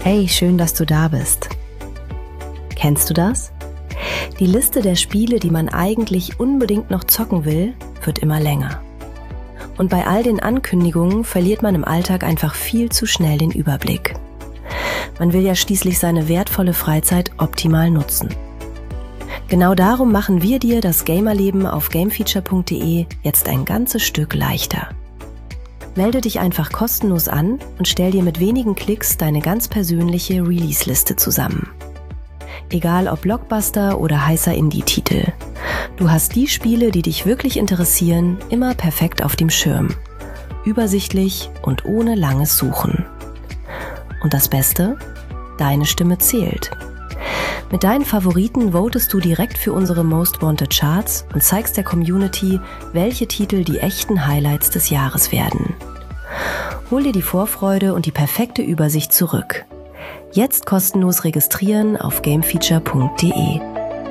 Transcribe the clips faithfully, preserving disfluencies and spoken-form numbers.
Hey, schön, dass du da bist. Kennst du das? Die Liste der Spiele, die man eigentlich unbedingt noch zocken will, wird immer länger. Und bei all den Ankündigungen verliert man im Alltag einfach viel zu schnell den Überblick. Man will ja schließlich seine wertvolle Freizeit optimal nutzen. Genau darum machen wir dir das Gamerleben auf gamefeature punkt de jetzt ein ganzes Stück leichter. Melde dich einfach kostenlos an und stell dir mit wenigen Klicks deine ganz persönliche Release-Liste zusammen. Egal ob Blockbuster oder heißer Indie-Titel. Du hast die Spiele, die dich wirklich interessieren, immer perfekt auf dem Schirm. Übersichtlich und ohne langes Suchen. Und das Beste? Deine Stimme zählt. Mit deinen Favoriten votest du direkt für unsere Most Wanted Charts und zeigst der Community, welche Titel die echten Highlights des Jahres werden. Hol dir die Vorfreude und die perfekte Übersicht zurück. Jetzt kostenlos registrieren auf gamefeature punkt de.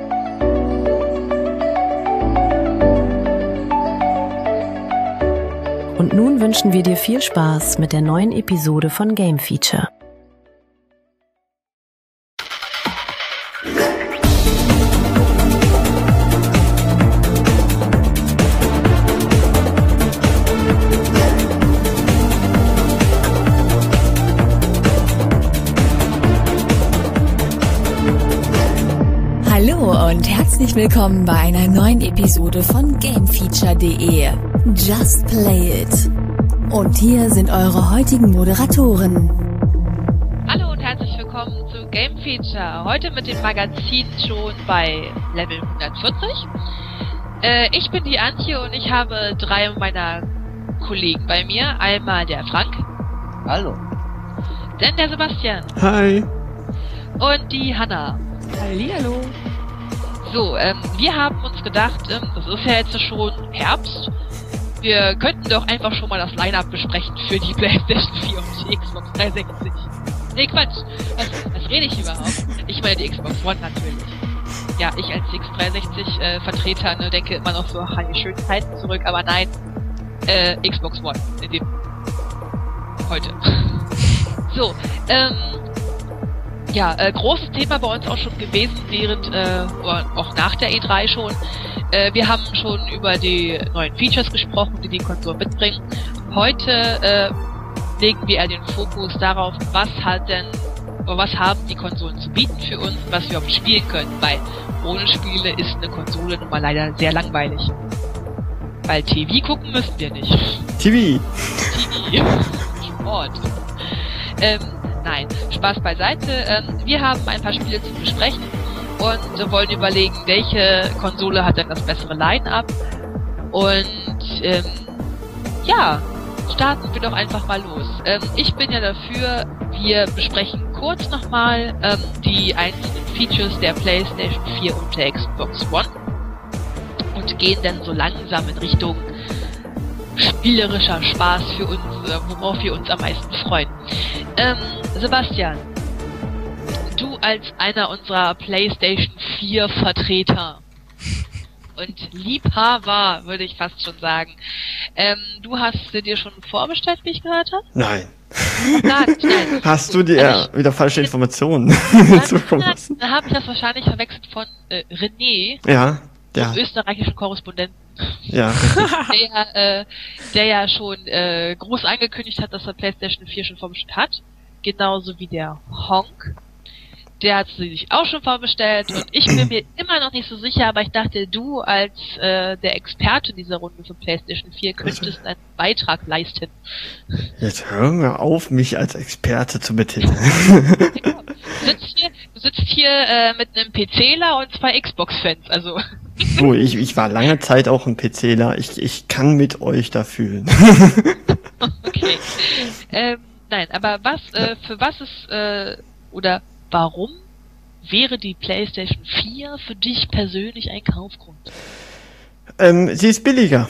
Und nun wünschen wir dir viel Spaß mit der neuen Episode von Game Feature. Hallo und herzlich willkommen bei einer neuen Episode von gamefeature punkt de. Just play it. Und hier sind eure heutigen Moderatoren. Hallo und herzlich willkommen zu Game Feature. Heute mit dem Magazin schon bei Level hundertvierzig. Äh, ich bin die Antje und ich habe drei meiner Kollegen bei mir. Einmal der Frank. Hallo. Dann der Sebastian. Hi. Und die Hanna. Hallihallo. So, ähm, wir haben uns gedacht, ähm, das ist ja jetzt schon Herbst. Wir könnten doch einfach schon mal das Line-Up besprechen für die PlayStation vier und die Xbox dreihundertsechzig. Nee, Quatsch. Was, was rede ich überhaupt? Ich meine die Xbox One natürlich. Ja, ich als X dreihundertsechzig äh, Vertreter ne, denke immer noch so an die schönen Zeiten zurück, aber nein, äh, Xbox One. In dem heute. So, ähm, ja, äh, großes Thema bei uns auch schon gewesen, während, äh, oder auch nach der E drei schon. Äh, wir haben schon über die neuen Features gesprochen, die die Konsolen mitbringen. Heute äh, legen wir eher den Fokus darauf, was hat denn, oder was haben die Konsolen zu bieten für uns, was wir überhaupt spielen können, weil ohne Spiele ist eine Konsole nun mal leider sehr langweilig. Weil T V gucken müssen wir nicht. T V! T V. Sport. Ähm, Nein, Spaß beiseite. Ähm, wir haben ein paar Spiele zu besprechen und äh, wollen überlegen, welche Konsole hat denn das bessere Line-Up. Und ähm, ja, starten wir doch einfach mal los. Ähm, ich bin ja dafür, wir besprechen kurz nochmal ähm, die einzelnen Features der PlayStation vier und der Xbox One und gehen dann so langsam in Richtung spielerischer Spaß für uns, äh, worauf wir uns am meisten freuen. Ähm, Sebastian, du als einer unserer PlayStation vier Vertreter und Liebhaber, würde ich fast schon sagen, ähm, du hast sie dir schon vorbestellt, wie ich gehört habe? Nein. Nein, nein. Hast du dir also ich, wieder falsche Informationen zukommen lassen? Dann habe ich das wahrscheinlich verwechselt von äh, René, ja, der dem österreichischen Korrespondenten. Ja, der, äh, der ja schon äh, groß angekündigt hat, dass er PlayStation vier schon vorbestellt hat. Genauso wie der Honk. Der hat sie sich auch schon vorbestellt und ich bin mir immer noch nicht so sicher, aber ich dachte, du als äh, der Experte dieser Runde für PlayStation vier könntest einen Beitrag leisten. Jetzt hör mir auf, mich als Experte zu betiteln. Ja, du sitzt hier, du sitzt hier äh, mit einem PCler und zwei Xbox-Fans, also... So, ich, ich war lange Zeit auch ein PCler. Ich, ich kann mit euch da fühlen. Okay. Ähm, nein, aber was, äh, für was ist, äh, oder warum wäre die PlayStation vier für dich persönlich ein Kaufgrund? Ähm, sie ist billiger.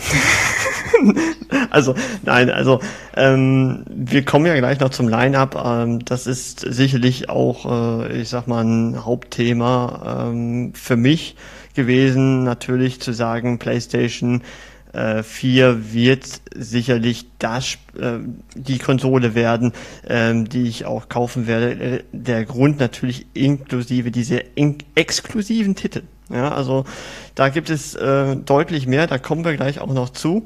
Also, nein, also, ähm, wir kommen ja gleich noch zum Line-Up. Ähm, das ist sicherlich auch, äh, ich sag mal, ein Hauptthema ähm, für mich gewesen, natürlich zu sagen, PlayStation äh, vier wird sicherlich das äh, die Konsole werden, ähm, die ich auch kaufen werde. Der Grund natürlich inklusive diese in- exklusiven Titel. Ja, also da gibt es äh, deutlich mehr, da kommen wir gleich auch noch zu.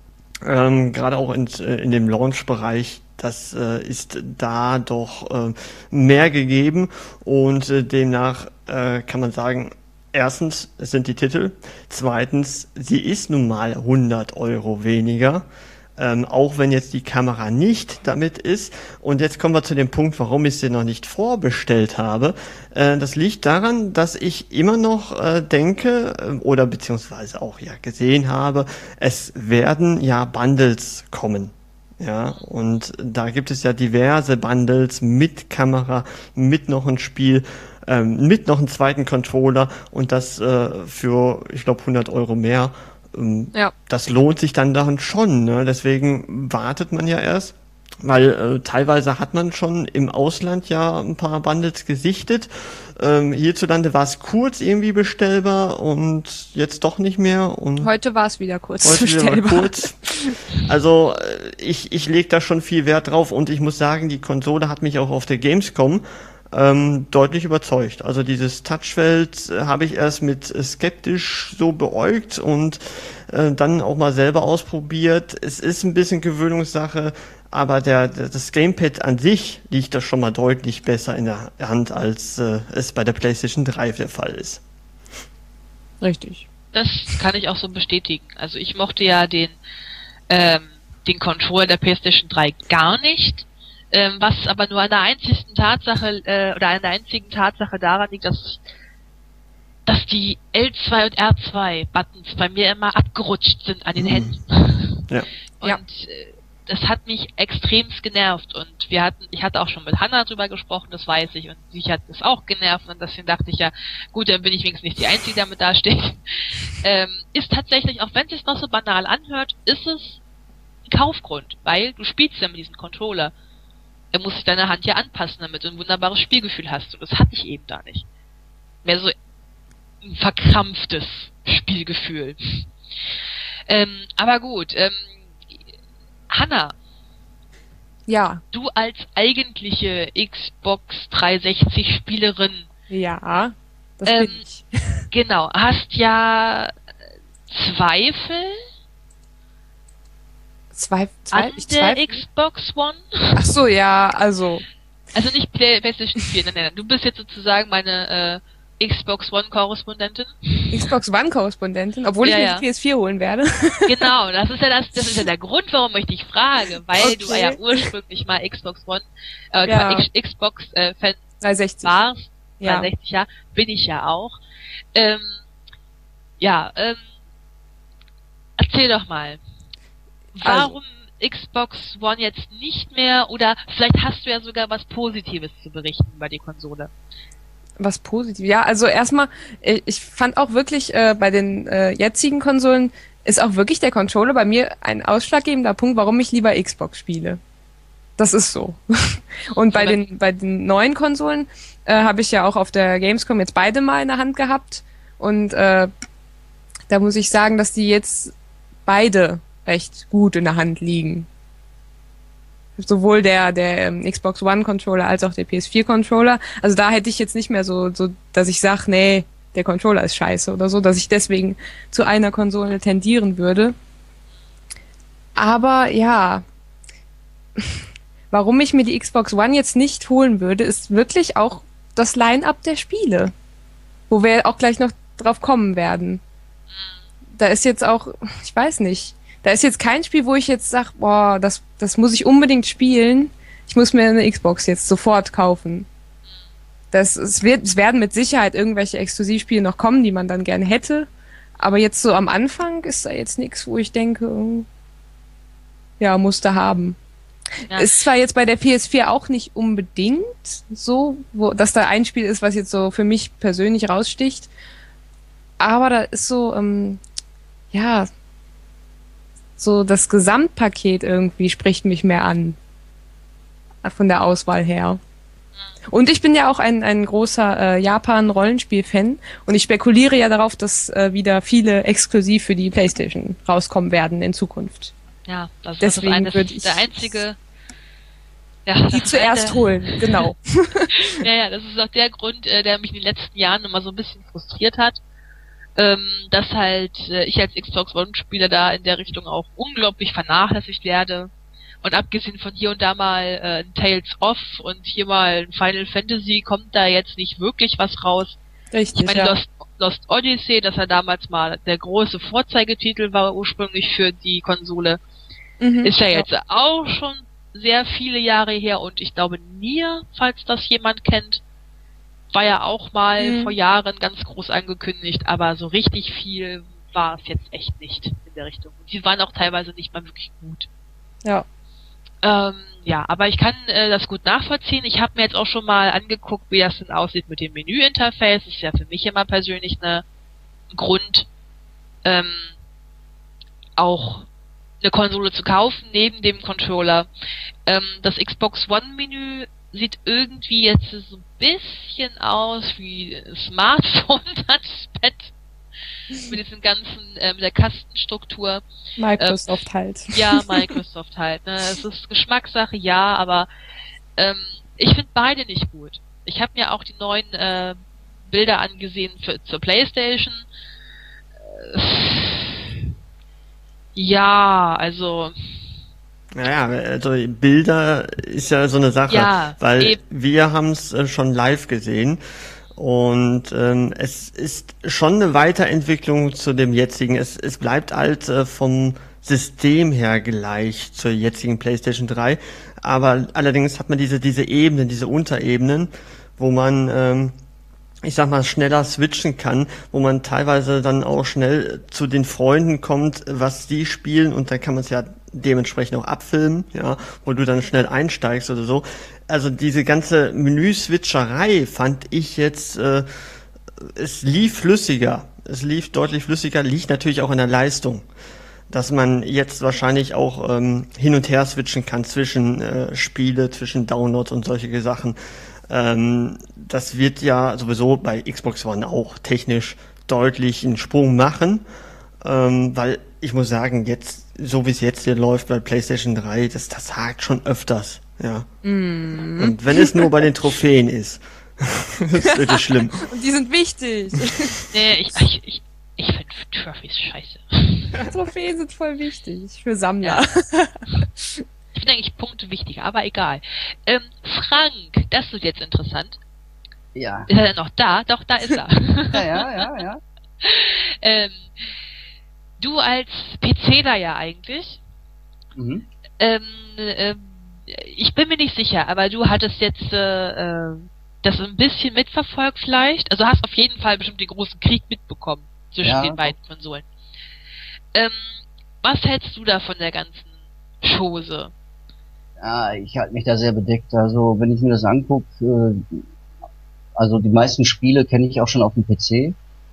Ähm, gerade auch in, in dem Launch-Bereich, das äh, ist da doch äh, mehr gegeben und äh, demnach äh, kann man sagen, erstens, es sind die Titel, zweitens, sie ist nun mal hundert Euro weniger, ähm, auch wenn jetzt die Kamera nicht damit ist. Und jetzt kommen wir zu dem Punkt, warum ich sie noch nicht vorbestellt habe. Äh, das liegt daran, dass ich immer noch äh, denke äh, oder beziehungsweise auch ja gesehen habe, es werden ja Bundles kommen. Ja, und da gibt es ja diverse Bundles mit Kamera, mit noch ein Spiel, ähm, mit noch einen zweiten Controller und das äh, für, ich glaube, hundert Euro mehr. Ähm, ja. Das lohnt sich dann darin schon, ne? Deswegen wartet man ja erst, weil äh, teilweise hat man schon im Ausland ja ein paar Bundles gesichtet. Ähm, hierzulande war es kurz irgendwie bestellbar und jetzt doch nicht mehr. Und heute war es wieder kurz heute bestellbar. Wieder mal kurz. Also ich, ich lege da schon viel Wert drauf und ich muss sagen, die Konsole hat mich auch auf der Gamescom ähm, deutlich überzeugt. Also dieses Touchfeld äh, habe ich erst mit äh, skeptisch so beäugt und äh, dann auch mal selber ausprobiert. Es ist ein bisschen Gewöhnungssache, aber der, der das Gamepad an sich liegt da schon mal deutlich besser in der Hand, als äh, es bei der PlayStation drei der Fall ist. Richtig. Das kann ich auch so bestätigen. Also ich mochte ja den ähm, den Controller der PlayStation drei gar nicht. Ähm, was aber nur an der einzigen Tatsache äh, oder an der einzigen Tatsache daran liegt, dass dass die L zwei und R zwei Buttons bei mir immer abgerutscht sind an den Händen. Ja. Und ja. Äh, das hat mich extremst genervt und wir hatten, ich hatte auch schon mit Hannah drüber gesprochen, das weiß ich, und sie hat es auch genervt und deswegen dachte ich ja, gut, dann bin ich wenigstens nicht die Einzige, die damit dasteht. ähm, ist tatsächlich, auch wenn es sich noch so banal anhört, ist es ein Kaufgrund, weil du spielst ja mit diesem Controller. Er muss sich deine Hand ja anpassen, damit du ein wunderbares Spielgefühl hast. Und das hatte ich eben da nicht. Mehr so ein verkrampftes Spielgefühl. ähm, aber gut, ähm, Hannah. Ja. Du als eigentliche Xbox dreihundertsechzig Spielerin. Ja, das ähm, bin ich. Genau, hast ja Zweifel Zwei, zwei, an ich der zweifle. Xbox One? Ach so, ja, also. Also nicht Play- PlayStation vier, nein, nein, nein. Du bist jetzt sozusagen meine äh, Xbox One-Korrespondentin. Xbox One-Korrespondentin, obwohl Ja, ich mir ja. die P S vier holen werde. Genau, das ist ja das, das ist ja der Grund, warum ich dich frage, weil Okay. du ja ursprünglich mal Xbox One, äh, Ja. X- Xbox äh, Fan dreihundertsechzig. warst, Ja. dreihundertsechzig, ja, bin ich ja auch. Ähm, ja, ähm, erzähl doch mal, warum Xbox One jetzt nicht mehr, oder vielleicht hast du ja sogar was Positives zu berichten über die Konsole. Was positiv. Ja, also erstmal, äh, ich fand auch wirklich äh, bei den äh, jetzigen Konsolen ist auch wirklich der Controller bei mir ein ausschlaggebender Punkt, warum ich lieber Xbox spiele. Das ist so. Und bei Aber- den bei den neuen Konsolen äh, habe ich ja auch auf der Gamescom jetzt beide mal in der Hand gehabt und äh, da muss ich sagen, dass die jetzt beide recht gut in der Hand liegen. Sowohl der der ähm, Xbox One Controller als auch der P S vier Controller. Also da hätte ich jetzt nicht mehr so so, dass ich sage, nee, der Controller ist scheiße oder so, dass ich deswegen zu einer Konsole tendieren würde. Aber ja, warum ich mir die Xbox One jetzt nicht holen würde, ist wirklich auch das Line-Up der Spiele, wo wir auch gleich noch drauf kommen werden. Da ist jetzt auch, ich weiß nicht, da ist jetzt kein Spiel, wo ich jetzt sage, boah, das, das muss ich unbedingt spielen. Ich muss mir eine Xbox jetzt sofort kaufen. Das, es, wird, es werden mit Sicherheit irgendwelche Exklusivspiele noch kommen, die man dann gerne hätte. Aber jetzt so am Anfang ist da jetzt nichts, wo ich denke, oh, ja, musste haben. Ja. Ist zwar jetzt bei der P S vier auch nicht unbedingt so, wo, dass da ein Spiel ist, was jetzt so für mich persönlich raussticht. Aber da ist so, ähm, ja, so das Gesamtpaket irgendwie spricht mich mehr an. Von der Auswahl her. Und ich bin ja auch ein, ein großer äh, Japan-Rollenspiel-Fan und ich spekuliere ja darauf, dass äh, wieder viele exklusiv für die PlayStation rauskommen werden in Zukunft. Ja, das, Deswegen das ist würde ich der einzige... Ja, die zuerst der, holen, genau. ja, ja, das ist auch der Grund, äh, der mich in den letzten Jahren immer so ein bisschen frustriert hat, ähm, dass halt äh, ich als Xbox One-Spieler da in der Richtung auch unglaublich vernachlässigt werde. Und abgesehen von hier und da mal äh, ein Tales of und hier mal ein Final Fantasy kommt da jetzt nicht wirklich was raus. Richtig, ich meine, ja. Lost, Lost Odyssey, dass er damals mal der große Vorzeigetitel war ursprünglich für die Konsole, Mhm, ist ja ja. jetzt auch schon sehr viele Jahre her und ich glaube Nier, falls das jemand kennt, war ja auch mal Mhm. vor Jahren ganz groß angekündigt, aber so richtig viel war es jetzt echt nicht in der Richtung. Und die waren auch teilweise nicht mal wirklich gut. Ja. Ähm, ja, aber ich kann äh, das gut nachvollziehen. Ich habe mir jetzt auch schon mal angeguckt, wie das denn aussieht mit dem Menü-Interface. Das ist ja für mich immer persönlich eine, ein Grund, ähm, auch eine Konsole zu kaufen, neben dem Controller. Ähm, das Xbox One-Menü sieht irgendwie jetzt so ein bisschen aus wie ein Smartphone-Touchpad mit diesem ganzen, äh, mit der Kastenstruktur. Microsoft halt. Ja, Microsoft halt. Ne? Es ist Geschmackssache, ja, aber ähm, ich finde beide nicht gut. Ich habe mir auch die neuen äh, Bilder angesehen für, zur PlayStation. Äh, ja, also Naja, also Bilder ist ja so eine Sache, Ja, weil eben. wir haben es äh, schon live gesehen und ähm, es ist schon eine Weiterentwicklung zu dem jetzigen. Es, es bleibt halt äh, vom System her gleich zur jetzigen PlayStation drei, aber allerdings hat man diese diese Ebenen, diese Unterebenen, wo man ähm, ich sag mal, schneller switchen kann, wo man teilweise dann auch schnell zu den Freunden kommt, was die spielen und dann kann man es ja dementsprechend auch abfilmen, ja, wo du dann schnell einsteigst oder so. Also diese ganze Menü-Switcherei fand ich jetzt, äh, es lief flüssiger, es lief deutlich flüssiger, liegt natürlich auch in der Leistung, dass man jetzt wahrscheinlich auch ähm, hin und her switchen kann zwischen äh, Spiele, zwischen Downloads und solche Sachen. Ähm, das wird ja sowieso bei Xbox One auch technisch deutlich einen Sprung machen, ähm, weil ich muss sagen, jetzt, so wie es jetzt hier läuft bei PlayStation drei, das, das hakt schon öfters, ja. Mm. Und wenn es nur bei den Trophäen ist, das ist wirklich schlimm. Und die sind wichtig. nee, ich, ich, ich, ich finde Trophies scheiße. Trophäen sind voll wichtig für Sammler. Ich finde eigentlich Punkte wichtiger, aber egal. Ähm, Frank, das ist jetzt interessant. Ja. Ist er denn noch da? Doch, da ist er. Ja, ja, ja, ja. ähm, du als PCler ja eigentlich. Mhm. Ähm, ähm, ich bin mir nicht sicher, aber du hattest jetzt äh, äh, das ein bisschen mitverfolgt vielleicht. Also hast auf jeden Fall bestimmt den großen Krieg mitbekommen zwischen Ja. den beiden Konsolen. Ähm, was hältst du da von der ganzen Chose? Ja, ich halte mich da sehr bedeckt. Also wenn ich mir das angucke, äh, also die meisten Spiele kenne ich auch schon auf dem P C.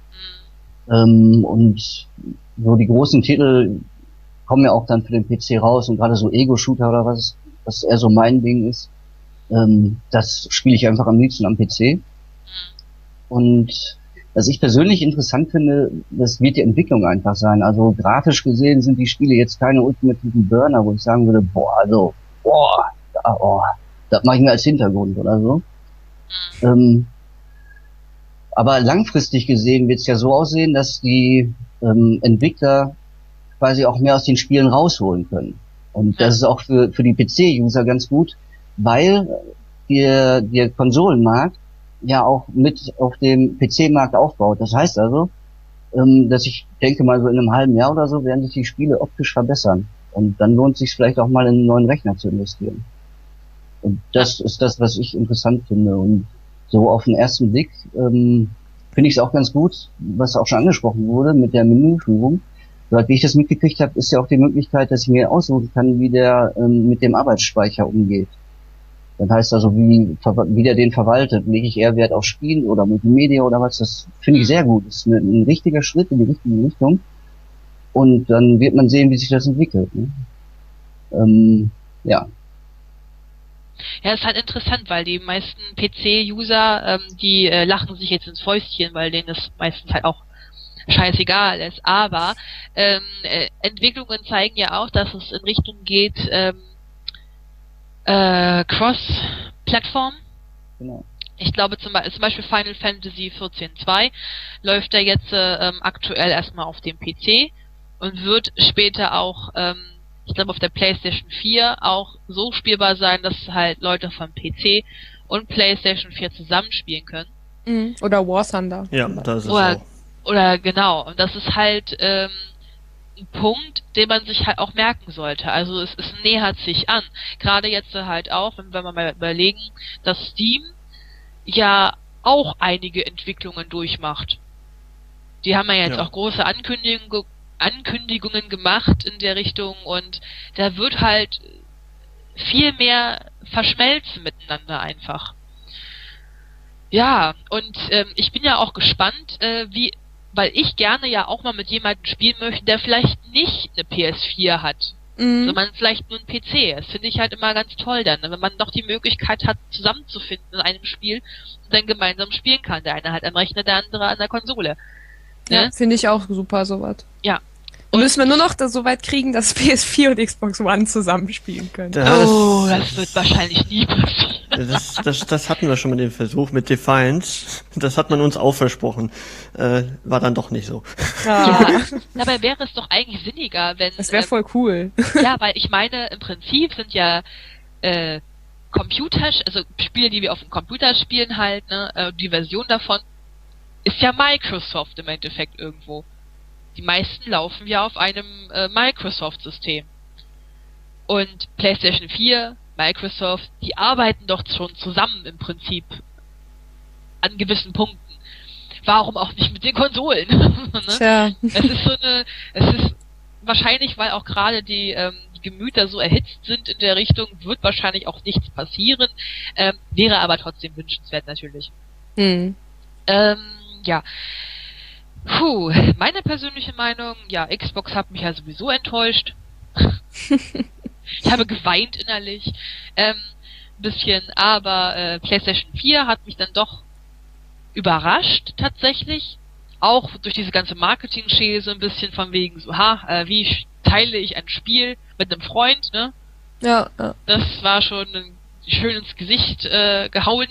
Ähm, und so die großen Titel kommen ja auch dann für den P C raus und gerade so Ego-Shooter oder was, was eher so mein Ding ist, ähm, das spiele ich einfach am liebsten am P C. Und was ich persönlich interessant finde, das wird die Entwicklung einfach sein. Also grafisch gesehen sind die Spiele jetzt keine ultimativen Burner, wo ich sagen würde, boah, also, boah, da, oh, das mache ich mir als Hintergrund oder so. Ähm, aber langfristig gesehen wird es ja so aussehen, dass die ähm, Entwickler quasi auch mehr aus den Spielen rausholen können. Und das ist auch für, für die P C-User ganz gut, weil der, der Konsolenmarkt ja auch mit auf dem P C-Markt aufbaut. Das heißt also, ähm, dass ich denke mal so in einem halben Jahr oder so werden sich die Spiele optisch verbessern. Und dann lohnt es sich vielleicht auch mal in einen neuen Rechner zu investieren. Und das ist das, was ich interessant finde. Und so auf den ersten Blick ähm, finde ich es auch ganz gut, was auch schon angesprochen wurde mit der Menüführung. Soweit wie ich das mitgekriegt habe, ist ja auch die Möglichkeit, dass ich mir aussuchen kann, wie der ähm, mit dem Arbeitsspeicher umgeht. Das heißt also, wie, wie der den verwaltet. Lege ich eher Wert auf Spiel oder Multimedia oder was, das finde ich sehr gut. Das ist ein, ein richtiger Schritt in die richtige Richtung. Und dann wird man sehen, wie sich das entwickelt. Ne? Ähm, ja. Ja, ist halt interessant, weil die meisten P C-User, ähm, die äh, lachen sich jetzt ins Fäustchen, weil denen das meistens halt auch scheißegal ist. Aber ähm, äh, Entwicklungen zeigen ja auch, dass es in Richtung geht, ähm, äh, Cross-Plattform. Genau. Ich glaube zum, Be- zum Beispiel Final Fantasy vierzehn Punkt zwei läuft ja jetzt äh, ähm, aktuell erstmal auf dem P C und wird später auch, ähm, ich glaube auf der PlayStation vier auch so spielbar sein, dass halt Leute vom P C und PlayStation vier zusammenspielen können. Mhm. Oder War Thunder. Ja, das ist Oder, auch. oder genau, und das ist halt ähm, ein Punkt, den man sich halt auch merken sollte. Also es, es nähert sich an. Gerade jetzt halt auch, wenn wir mal überlegen, dass Steam ja auch einige Entwicklungen durchmacht. Die haben ja jetzt Ja. auch große Ankündigung, Ankündigungen gemacht in der Richtung und da wird halt viel mehr verschmelzen miteinander einfach. Ja, und ähm, ich bin ja auch gespannt, äh, wie, weil ich gerne ja auch mal mit jemandem spielen möchte, der vielleicht nicht eine P S vier hat, Mhm. sondern vielleicht nur einen P C. Das finde ich halt immer ganz toll dann, wenn man doch die Möglichkeit hat, zusammenzufinden in einem Spiel und dann gemeinsam spielen kann. Der eine halt am Rechner, der andere an der Konsole. Ja, Ne? finde ich auch super, sowas. Ja. Und müssen wir nur noch das so weit kriegen, dass P S vier und Xbox One zusammenspielen können. Ja, Oh, das wird wahrscheinlich nie passieren. Das, das, das hatten wir schon mal den Versuch mit Defiance. Das hat man uns auch versprochen. Äh, war dann doch nicht so. Ja, Dabei wäre es doch eigentlich sinniger, wenn... das wäre ähm, voll cool. Ja, weil ich meine, im Prinzip sind ja äh, Computer, also Spiele, die wir auf dem Computer spielen halt, ne, äh, die Version davon ist ja Microsoft im Endeffekt irgendwo. Die meisten laufen ja auf einem äh, Microsoft-System. Und PlayStation vier, Microsoft, die arbeiten doch schon zusammen im Prinzip an gewissen Punkten. Warum auch nicht mit den Konsolen? Ne? Tja. Es ist so eine, es ist wahrscheinlich, weil auch gerade die, ähm, die Gemüter so erhitzt sind in der Richtung, wird wahrscheinlich auch nichts passieren, ähm, wäre aber trotzdem wünschenswert natürlich. Hm. Ähm, ja. Puh, meine persönliche Meinung, ja, Xbox hat mich ja sowieso enttäuscht. Ich habe geweint innerlich, ähm, ein bisschen, aber äh, PlayStation vier hat mich dann doch überrascht tatsächlich, auch durch diese ganze Marketing-Schäse ein bisschen von wegen so, ha, äh, wie sch- teile ich ein Spiel mit einem Freund, ne? Ja, ja. Das war schon ein, schön ins Gesicht äh, gehauen.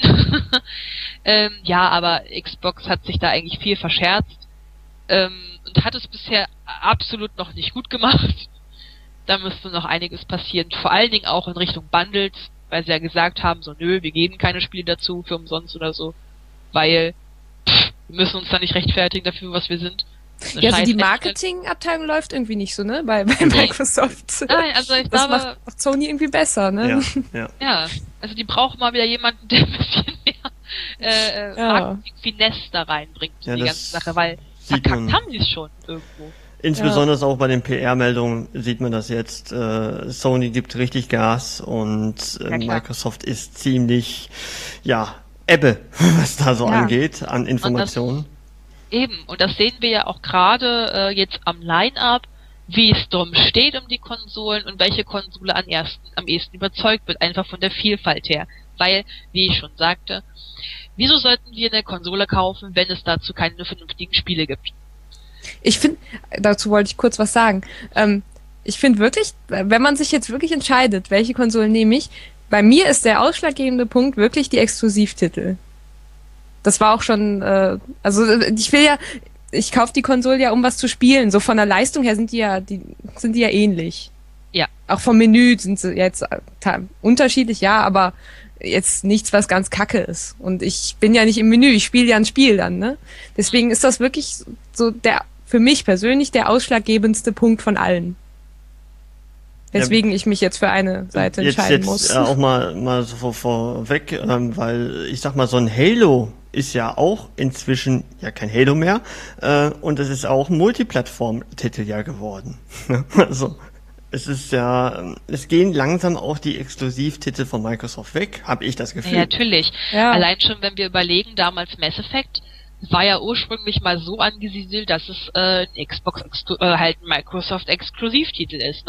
ähm, ja, aber Xbox hat sich da eigentlich viel verscherzt ähm, und hat es bisher absolut noch nicht gut gemacht. Da müsste noch einiges passieren, vor allen Dingen auch in Richtung Bundles, weil sie ja gesagt haben, so nö, wir geben keine Spiele dazu für umsonst oder so, weil pff, wir müssen uns da nicht rechtfertigen dafür, was wir sind. Eine Ja, also scheiß die Engine. Marketingabteilung läuft irgendwie nicht so, ne? Bei, bei Nee. Microsoft. Nein, also ich Das glaube, macht, macht Sony irgendwie besser, ne? Ja, ja. ja, also die brauchen mal wieder jemanden, der ein bisschen mehr äh, äh, Ja. Marketing-Finesse da reinbringt in Ja, die das ganze Sache, weil sieht verkackt man. haben die es schon irgendwo. Insbesondere auch bei den P R-Meldungen sieht man das jetzt. Äh, Sony gibt richtig Gas und äh, Ja, klar. Microsoft ist ziemlich, ja, Ebbe, was da so Ja. angeht an Informationen. Eben, und das sehen wir ja auch gerade äh, jetzt am Line-Up, wie es drum steht um die Konsolen und welche Konsole am, ersten, am ehesten überzeugt wird, einfach von der Vielfalt her. Weil, wie ich schon sagte, wieso sollten wir eine Konsole kaufen, wenn es dazu keine vernünftigen Spiele gibt? Ich finde, dazu wollte ich kurz was sagen. Ähm, ich finde wirklich, wenn man sich jetzt wirklich entscheidet, welche Konsole nehme ich, bei mir ist der ausschlaggebende Punkt wirklich die Exklusivtitel. Das war auch schon, äh, also ich will ja, ich kaufe die Konsole ja, um was zu spielen. So von der Leistung her sind die ja, die sind die ja ähnlich. Ja. Auch vom Menü sind sie jetzt äh, ta- unterschiedlich, ja, aber jetzt nichts, was ganz kacke ist. Und ich bin ja nicht im Menü, ich spiele ja ein Spiel dann, ne? Deswegen ist das wirklich so der, für mich persönlich der ausschlaggebendste Punkt von allen. Weswegen ich mich jetzt für eine Seite Jetzt, entscheiden jetzt muss. äh, auch mal, mal so vor, vorweg, ähm, weil ich sag mal, so ein Halo ist ja auch inzwischen ja kein Halo mehr äh, und es ist auch ein Multiplattform-Titel ja geworden. Also es ist ja, es gehen langsam auch die Exklusivtitel von Microsoft weg, habe ich das Gefühl. Ja, natürlich. Ja. Allein schon, wenn wir überlegen, damals Mass Effect war ja ursprünglich mal so angesiedelt, dass es äh, ein Xbox, äh, halt ein Microsoft-Exklusivtitel ist, ne?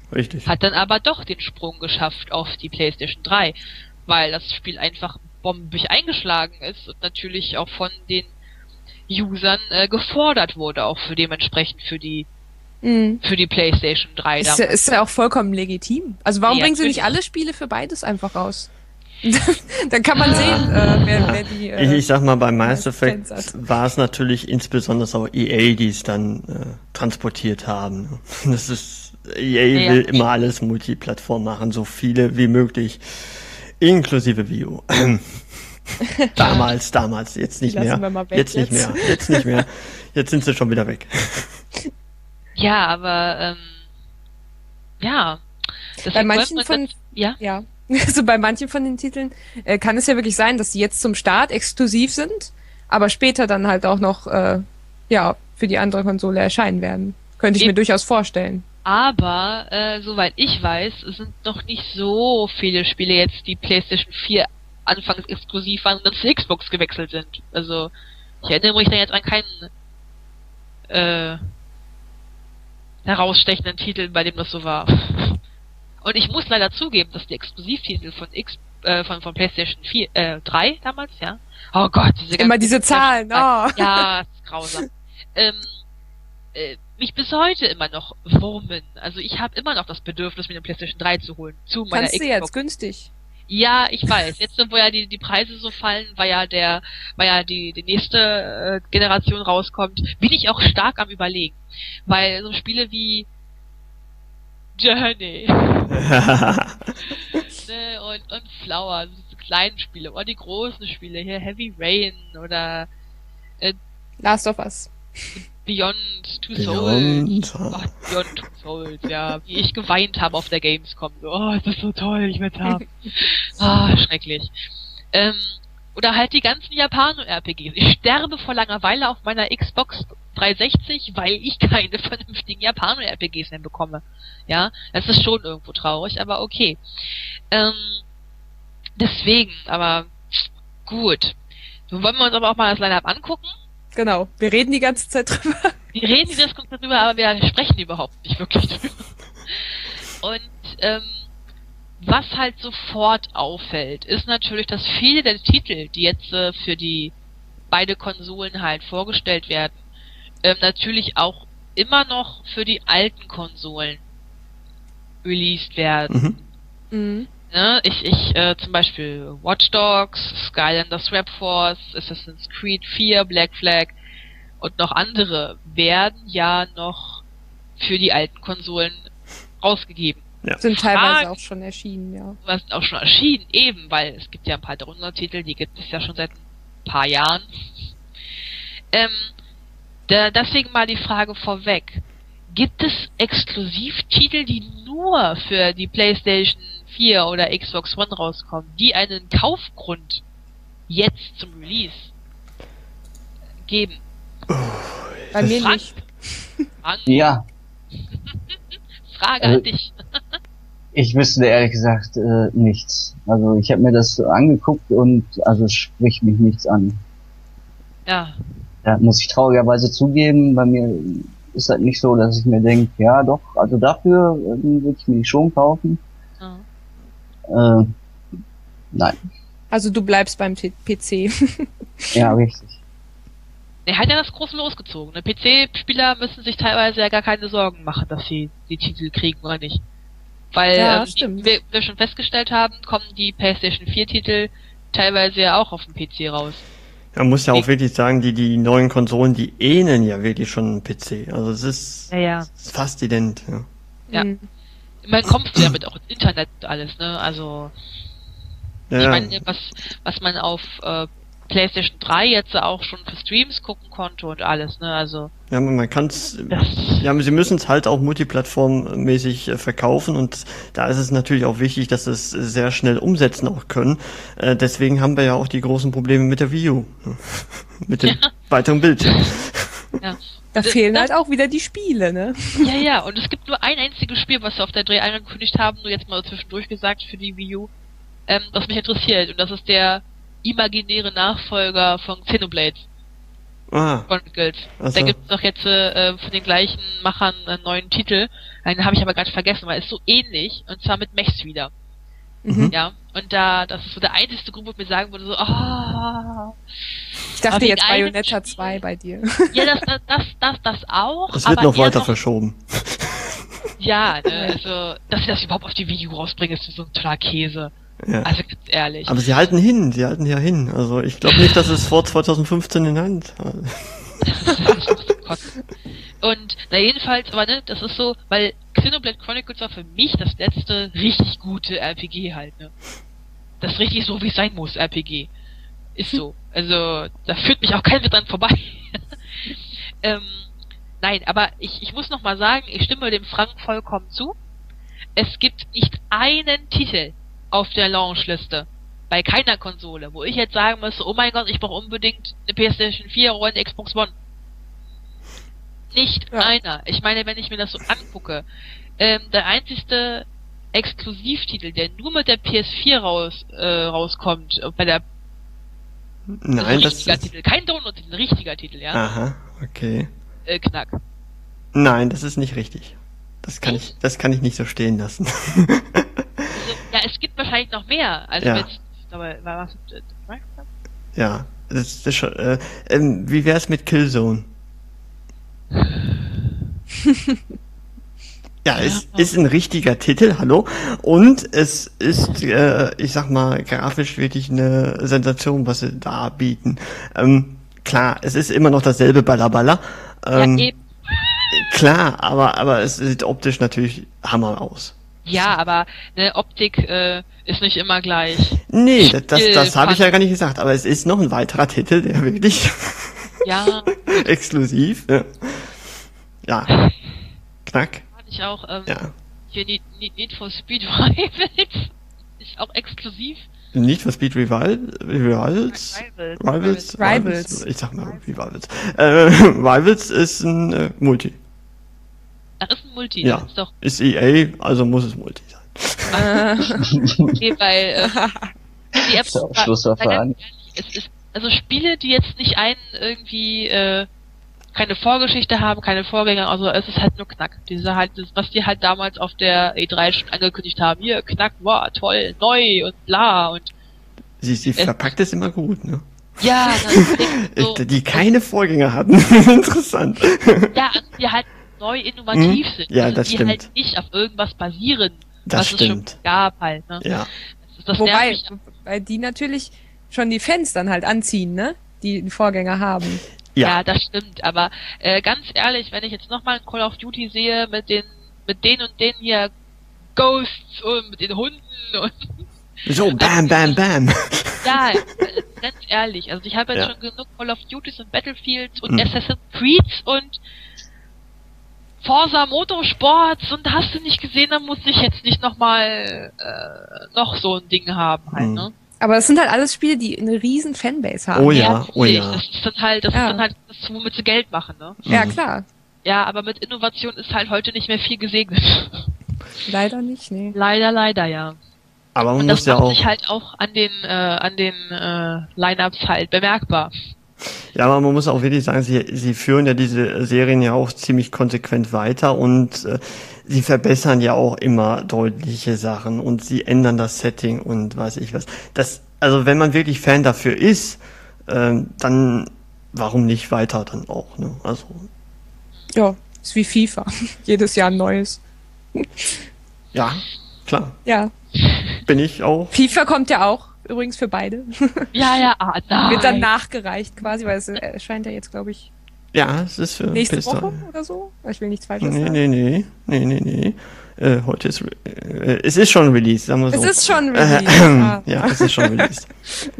Richtig. Hat dann aber doch den Sprung geschafft auf die PlayStation drei, weil das Spiel einfach bombig eingeschlagen ist und natürlich auch von den Usern äh, gefordert wurde, auch für dementsprechend für die Mhm. für die PlayStation drei Ist ja, damals. ist ja auch vollkommen legitim. Also warum Ja, bringen sie nicht natürlich. alle Spiele für beides einfach raus? Dann kann man sehen, äh, wer, wer die... Ich, Äh, ich sag mal, bei Mass Fans Effect hat. war es natürlich insbesondere auch E A, die es dann äh, transportiert haben. Das ist, E A Ja. will immer alles Multiplattform machen, so viele wie möglich, inklusive Wii U. damals, damals, jetzt nicht Die lassen mehr. wir mal weg Jetzt nicht jetzt. mehr, jetzt nicht mehr. Jetzt sind sie schon wieder weg. Ja, aber ähm, ja. Bei Deswegen manchen wollte man von... das- ja. Ja, also bei manchen von den Titeln äh, kann es ja wirklich sein, dass die jetzt zum Start exklusiv sind, aber später dann halt auch noch äh, ja für die andere Konsole erscheinen werden. Könnte ich mir Eben. durchaus vorstellen. Aber, äh, soweit ich weiß, sind noch nicht so viele Spiele jetzt, die PlayStation vier anfangs exklusiv waren und dann zur Xbox gewechselt sind. Also, ich erinnere mich da jetzt an keinen äh, herausstechenden Titel, bei dem das so war. Und ich muss leider zugeben, dass die Exklusivtitel von X äh, von, von PlayStation vier, äh, drei damals, ja. Oh Gott, diese Immer ganzen diese Zahlen, oh. Ja, ist grausam. ähm, äh, mich bis heute immer noch wurmen. Also ich habe immer noch das Bedürfnis, mir eine PlayStation drei zu holen. Zu meiner Kannst du Xbox. jetzt günstig. Ja, ich weiß. Jetzt, wo ja die, die Preise so fallen, weil ja der, weil ja die, die nächste äh, Generation rauskommt, bin ich auch stark am Überlegen. Weil so Spiele wie Journey ne, und, und Flower, diese kleinen Spiele, oder die großen Spiele, hier Heavy Rain oder Last of Us. Beyond Two Beyond. Souls. Oh Gott, Beyond Two Souls, ja. Wie ich geweint habe auf der Gamescom. So, oh, ist das so toll, ich will's haben. Ah, schrecklich. Ähm, oder halt die ganzen Japano-R P Gs. Ich sterbe vor Langeweile auf meiner Xbox dreihundertsechzig, weil ich keine vernünftigen Japano-R P Gs mehr bekomme. Ja, das ist schon irgendwo traurig, aber okay. Ähm, deswegen, aber gut. Nun wollen wir uns aber auch mal das Line-Up angucken. Genau. Wir reden die ganze Zeit drüber. Wir reden die ganze Zeit drüber, aber wir sprechen überhaupt nicht wirklich drüber. Und ähm, was halt sofort auffällt, ist natürlich, dass viele der Titel, die jetzt äh, für die beide Konsolen halt vorgestellt werden, ähm, natürlich auch immer noch für die alten Konsolen released werden. Mhm. Mhm. Ne? Ich, ich, äh, zum Beispiel Watch Dogs, Skylanders Rap Force, Assassin's Creed vier, Black Flag und noch andere werden ja noch für die alten Konsolen rausgegeben. Sind teilweise Frage- auch schon erschienen, ja. Was auch schon erschienen, eben, weil es gibt ja ein paar drunter Titel, die gibt es ja schon seit ein paar Jahren. Ähm, da, deswegen mal die Frage vorweg. Gibt es Exklusivtitel, die nur für die PlayStation vier oder Xbox One rauskommen, die einen Kaufgrund jetzt zum Release geben? Bei mir Frank? nicht. Frank, Ja, Frage Also- an dich. ich wüsste ehrlich gesagt äh, nichts. Also ich habe mir das angeguckt und also spricht mich nichts an. Ja, Da muss ich traurigerweise zugeben, bei mir ist halt nicht so, dass ich mir denke, ja doch, also dafür äh, würde ich mir die schon kaufen. ja. Äh, nein, Also du bleibst beim T- P C. ja richtig. Er hat ja das große losgezogen. Ne? P C-Spieler müssen sich teilweise ja gar keine Sorgen machen, dass sie die Titel kriegen oder nicht. Weil, Ja, ähm, stimmt. wie wir, wir schon festgestellt haben, kommen die PlayStation vier Titel teilweise ja auch auf dem P C raus. Man muss ja auch wirklich sagen, die, die neuen Konsolen, die ähneln ja wirklich schon einem P C. Also es ist, Ja, ja. es ist fast ident. Ja. Ja. Mhm. Man kommst du ja mit auch ins Internet und alles, ne? Also, Ja, ich ja. meine, was, was man auf äh, PlayStation drei jetzt auch schon für Streams gucken konnte und alles, ne? Also, ja, man man kann's, das, ja, sie müssen es halt auch multiplattformmäßig äh, verkaufen und da ist es natürlich auch wichtig, dass sie es sehr schnell umsetzen auch können. Äh, deswegen haben wir ja auch die großen Probleme mit der Wii U. mit dem weiteren Bildschirm. ja. Da Das- fehlen das- halt auch wieder die Spiele, ne? Ja, ja, und es gibt nur ein einziges Spiel, was wir auf der drei angekündigt haben, nur jetzt mal so zwischendurch gesagt für die Wii U, ähm, was mich interessiert, und das ist der imaginäre Nachfolger von Xenoblade. Ah. Chronicles. Ach Da so. gibt's doch jetzt äh, von den gleichen Machern einen neuen Titel. Den habe ich aber gerade vergessen, weil es ist so ähnlich. Und zwar mit Mechs wieder. Mhm. Ja. Und da, das ist so der einzige Grund, wo ich mir sagen würde, so, ah. Ich dachte Aber jetzt wegen einem Bayonetta Spiel- zwei bei dir. Ja, das, das, das, das, das auch. Das wird aber noch eher weiter verschoben. Ja, ne, also, dass sie das überhaupt auf die Wii U rausbringen, ist so ein toller Käse. Ja. Also ganz ehrlich. Aber sie halten hin, sie halten ja hin. Also ich glaube nicht, dass es vor zwanzig fünfzehn in Hand. Und, na jedenfalls, aber ne, das ist so, weil Xenoblade Chronicles war für mich das letzte richtig gute R P G halt, ne. Das richtig so, wie es sein muss, R P G. Ist so. Also, da führt mich auch kein Weg dran vorbei. ähm, nein, aber ich, ich muss noch mal sagen, ich stimme dem Frank vollkommen zu. Es gibt nicht einen Titel auf der Launch-Liste, bei keiner Konsole, wo ich jetzt sagen müsste, oh mein Gott, ich brauche unbedingt eine PlayStation vier oder eine Xbox One. Nicht Ja. einer. Ich meine, wenn ich mir das so angucke, ähm, der einzigste Exklusivtitel, der nur mit der P S vier raus, äh, rauskommt, äh, bei der Nein, also das richtiger ist... Titel, kein Download-Titel, ein richtiger Titel, ja, Aha, okay. äh, Knack. Nein, das ist nicht richtig. Das kann ich, das kann ich nicht so stehen lassen. Also, ja, es gibt wahrscheinlich noch mehr, also Ja. jetzt, aber war was, äh, Minecraft? Ja, das, das ist schon, äh, ähm, wie wär's mit Killzone? Ja, es ist ein richtiger Titel, hallo. Und es ist, äh, ich sag mal, grafisch wirklich eine Sensation, was sie da bieten. Ähm, klar, es ist immer noch dasselbe Ballaballa. Ähm, Ja, eben. klar, aber, aber es sieht optisch natürlich Hammer aus. Ja, aber ne, Optik äh, ist nicht immer gleich. Nee, das, das, das habe ich Spiel- ja gar nicht gesagt, aber es ist noch ein weiterer Titel, der wirklich Ja, exklusiv, ja. Ja. Knack, fand ich auch, ähm, ja. hier Need, Need, Need for Speed Rivals ist auch exklusiv. Nicht für Speed Rival, Rivals, Rivals. Rivals, Rivals. ich sag mal Rivals. Äh, Rivals ist ein äh, Multi. Ach, ist ein Multi, Ja. das ist doch, Ist E A, also muss es Multi sein. nee, weil, äh, die App, Das ist auch Schlussverfahren. es ist, also Spiele, die jetzt nicht einen irgendwie, äh, keine Vorgeschichte haben, keine Vorgänger, also es ist halt nur Knack. Diese halt, das, was die halt damals auf der E drei schon angekündigt haben, hier, Knack, wow, toll, neu und bla und Sie, sie Es- verpackt es immer gut, ne? ja, das so, Die keine Vorgänger hatten. Interessant. ja, also die halt neu innovativ Hm? sind. Ja, also das die stimmt. halt nicht auf irgendwas basieren, Das was es stimmt. schon gab halt, ne? Ja. Das, ist- das Wobei, nervt mich. weil die natürlich schon die Fans dann halt anziehen, ne? Die die Vorgänger haben. Ja, Ja. das stimmt, aber äh, ganz ehrlich, wenn ich jetzt nochmal ein Call of Duty sehe mit den mit den und den hier Ghosts und mit den Hunden und So, bam, bam, bam. ja, äh, ganz ehrlich, also ich habe jetzt Ja. schon genug Call of Duties und Battlefields und Mhm. Assassin's Creeds und Forza Motorsports und hast du nicht gesehen, dann muss ich jetzt nicht nochmal äh, noch so ein Ding haben halt, Mhm. ne? Aber es sind halt alles Spiele, die eine riesen Fanbase haben. Oh ja, oh natürlich, ja. Das ist dann halt, das Ja. ist dann halt das, womit sie Geld machen, ne? Ja, Mhm. klar. Ja, aber mit Innovation ist halt heute nicht mehr viel gesegnet. Leider nicht, nee. Leider, leider, ja. Aber man Und das muss ja macht auch, sich halt auch an den, äh, an den äh, Lineups halt bemerkbar. ja, aber man muss auch wirklich sagen, sie, sie führen ja diese Serien ja auch ziemlich konsequent weiter und äh, sie verbessern ja auch immer deutliche Sachen und sie ändern das Setting und weiß ich was. Das, also wenn man wirklich Fan dafür ist, ähm, dann warum nicht weiter dann auch, ne? Also, Ja, ist wie FIFA. Jedes Jahr ein neues. ja, klar, Ja. bin ich auch. FIFA kommt ja auch, übrigens für beide. Ja, ja, ah, nein. Wird dann nachgereicht quasi, weil es erscheint ja jetzt, glaube ich, Ja, es ist für nächste P S drei. Woche oder so. Ich will nichts Falsches Nee, sagen. nee, nee, nee, nee, nee. Äh, heute ist, re- äh, es ist schon released, sagen wir so. Es ist schon Äh, released. ah. ja, es ist schon released.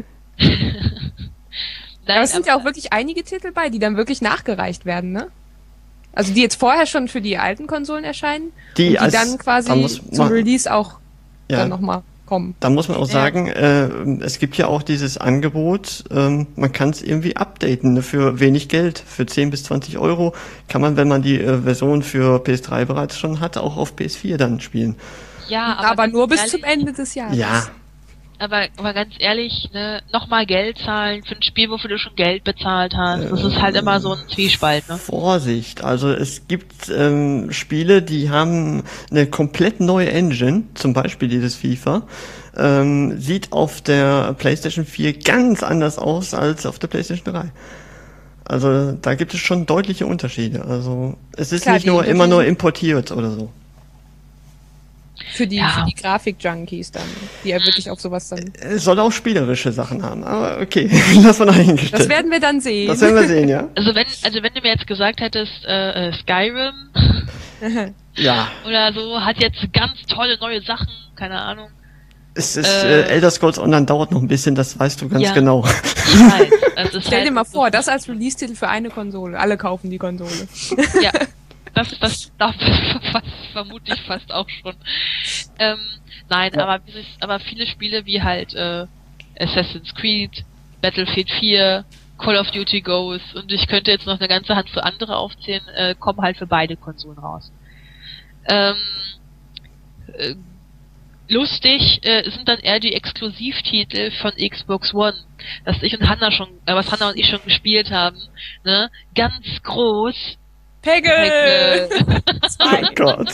Nein, Aber es sind ja auch wirklich einige Titel bei, die dann wirklich nachgereicht werden, ne? Also die jetzt vorher schon für die alten Konsolen erscheinen Die, und die als, dann quasi da muss zum man- Release auch ja, dann nochmal kommen. da muss man auch Ja. sagen, äh, es gibt ja auch dieses Angebot, ähm, man kann es irgendwie updaten, ne, für wenig Geld, für zehn bis zwanzig Euro kann man, wenn man die äh, Version für P S drei bereits schon hat, auch auf P S vier dann spielen. ja, Aber, ganz nur bis ehrlich, zum Ende des Jahres. Ja, aber, aber ganz ehrlich, ne, nochmal Geld zahlen für ein Spiel, wofür du schon Geld bezahlt hast, das ist halt immer so ein Zwiespalt, ne? Vorsicht, also es gibt ähm, Spiele, die haben eine komplett neue Engine, zum Beispiel dieses FIFA, ähm, sieht auf der PlayStation vier ganz anders aus als auf der PlayStation drei. Also da gibt es schon deutliche Unterschiede. Also es ist Klar, nicht die nur immer Unterschiede- nur importiert oder so. Für die, Ja. für die Grafik-Junkies dann, die ja wirklich auf sowas dann... Es soll auch spielerische Sachen haben, aber okay, lass mal dahingestellt. Das werden wir dann sehen. Das werden wir sehen, ja? Also wenn, also wenn du mir jetzt gesagt hättest, äh, äh, Skyrim Ja, oder so hat jetzt ganz tolle neue Sachen, keine Ahnung. es ist, äh, Äh, Elder Scrolls Online dauert noch ein bisschen, das weißt du ganz Ja. genau. Ich weiß, das ist Stell halt dir mal so- vor, das als Release-Titel für eine Konsole. Alle kaufen die Konsole. Ja, das, das darf fast, vermute ich fast auch schon. Ähm, nein, Ja. aber, wie sich- aber viele Spiele wie halt äh, Assassin's Creed, Battlefield vier, Call of Duty Ghosts und ich könnte jetzt noch eine ganze Handvoll andere aufzählen, äh, kommen halt für beide Konsolen raus. Ähm, äh, lustig äh, sind dann eher die Exklusivtitel von Xbox One, das ich und Hanna schon, äh, was Hanna und ich schon gespielt haben, ne? Ganz groß. Pegel! Peggle. Oh Gott.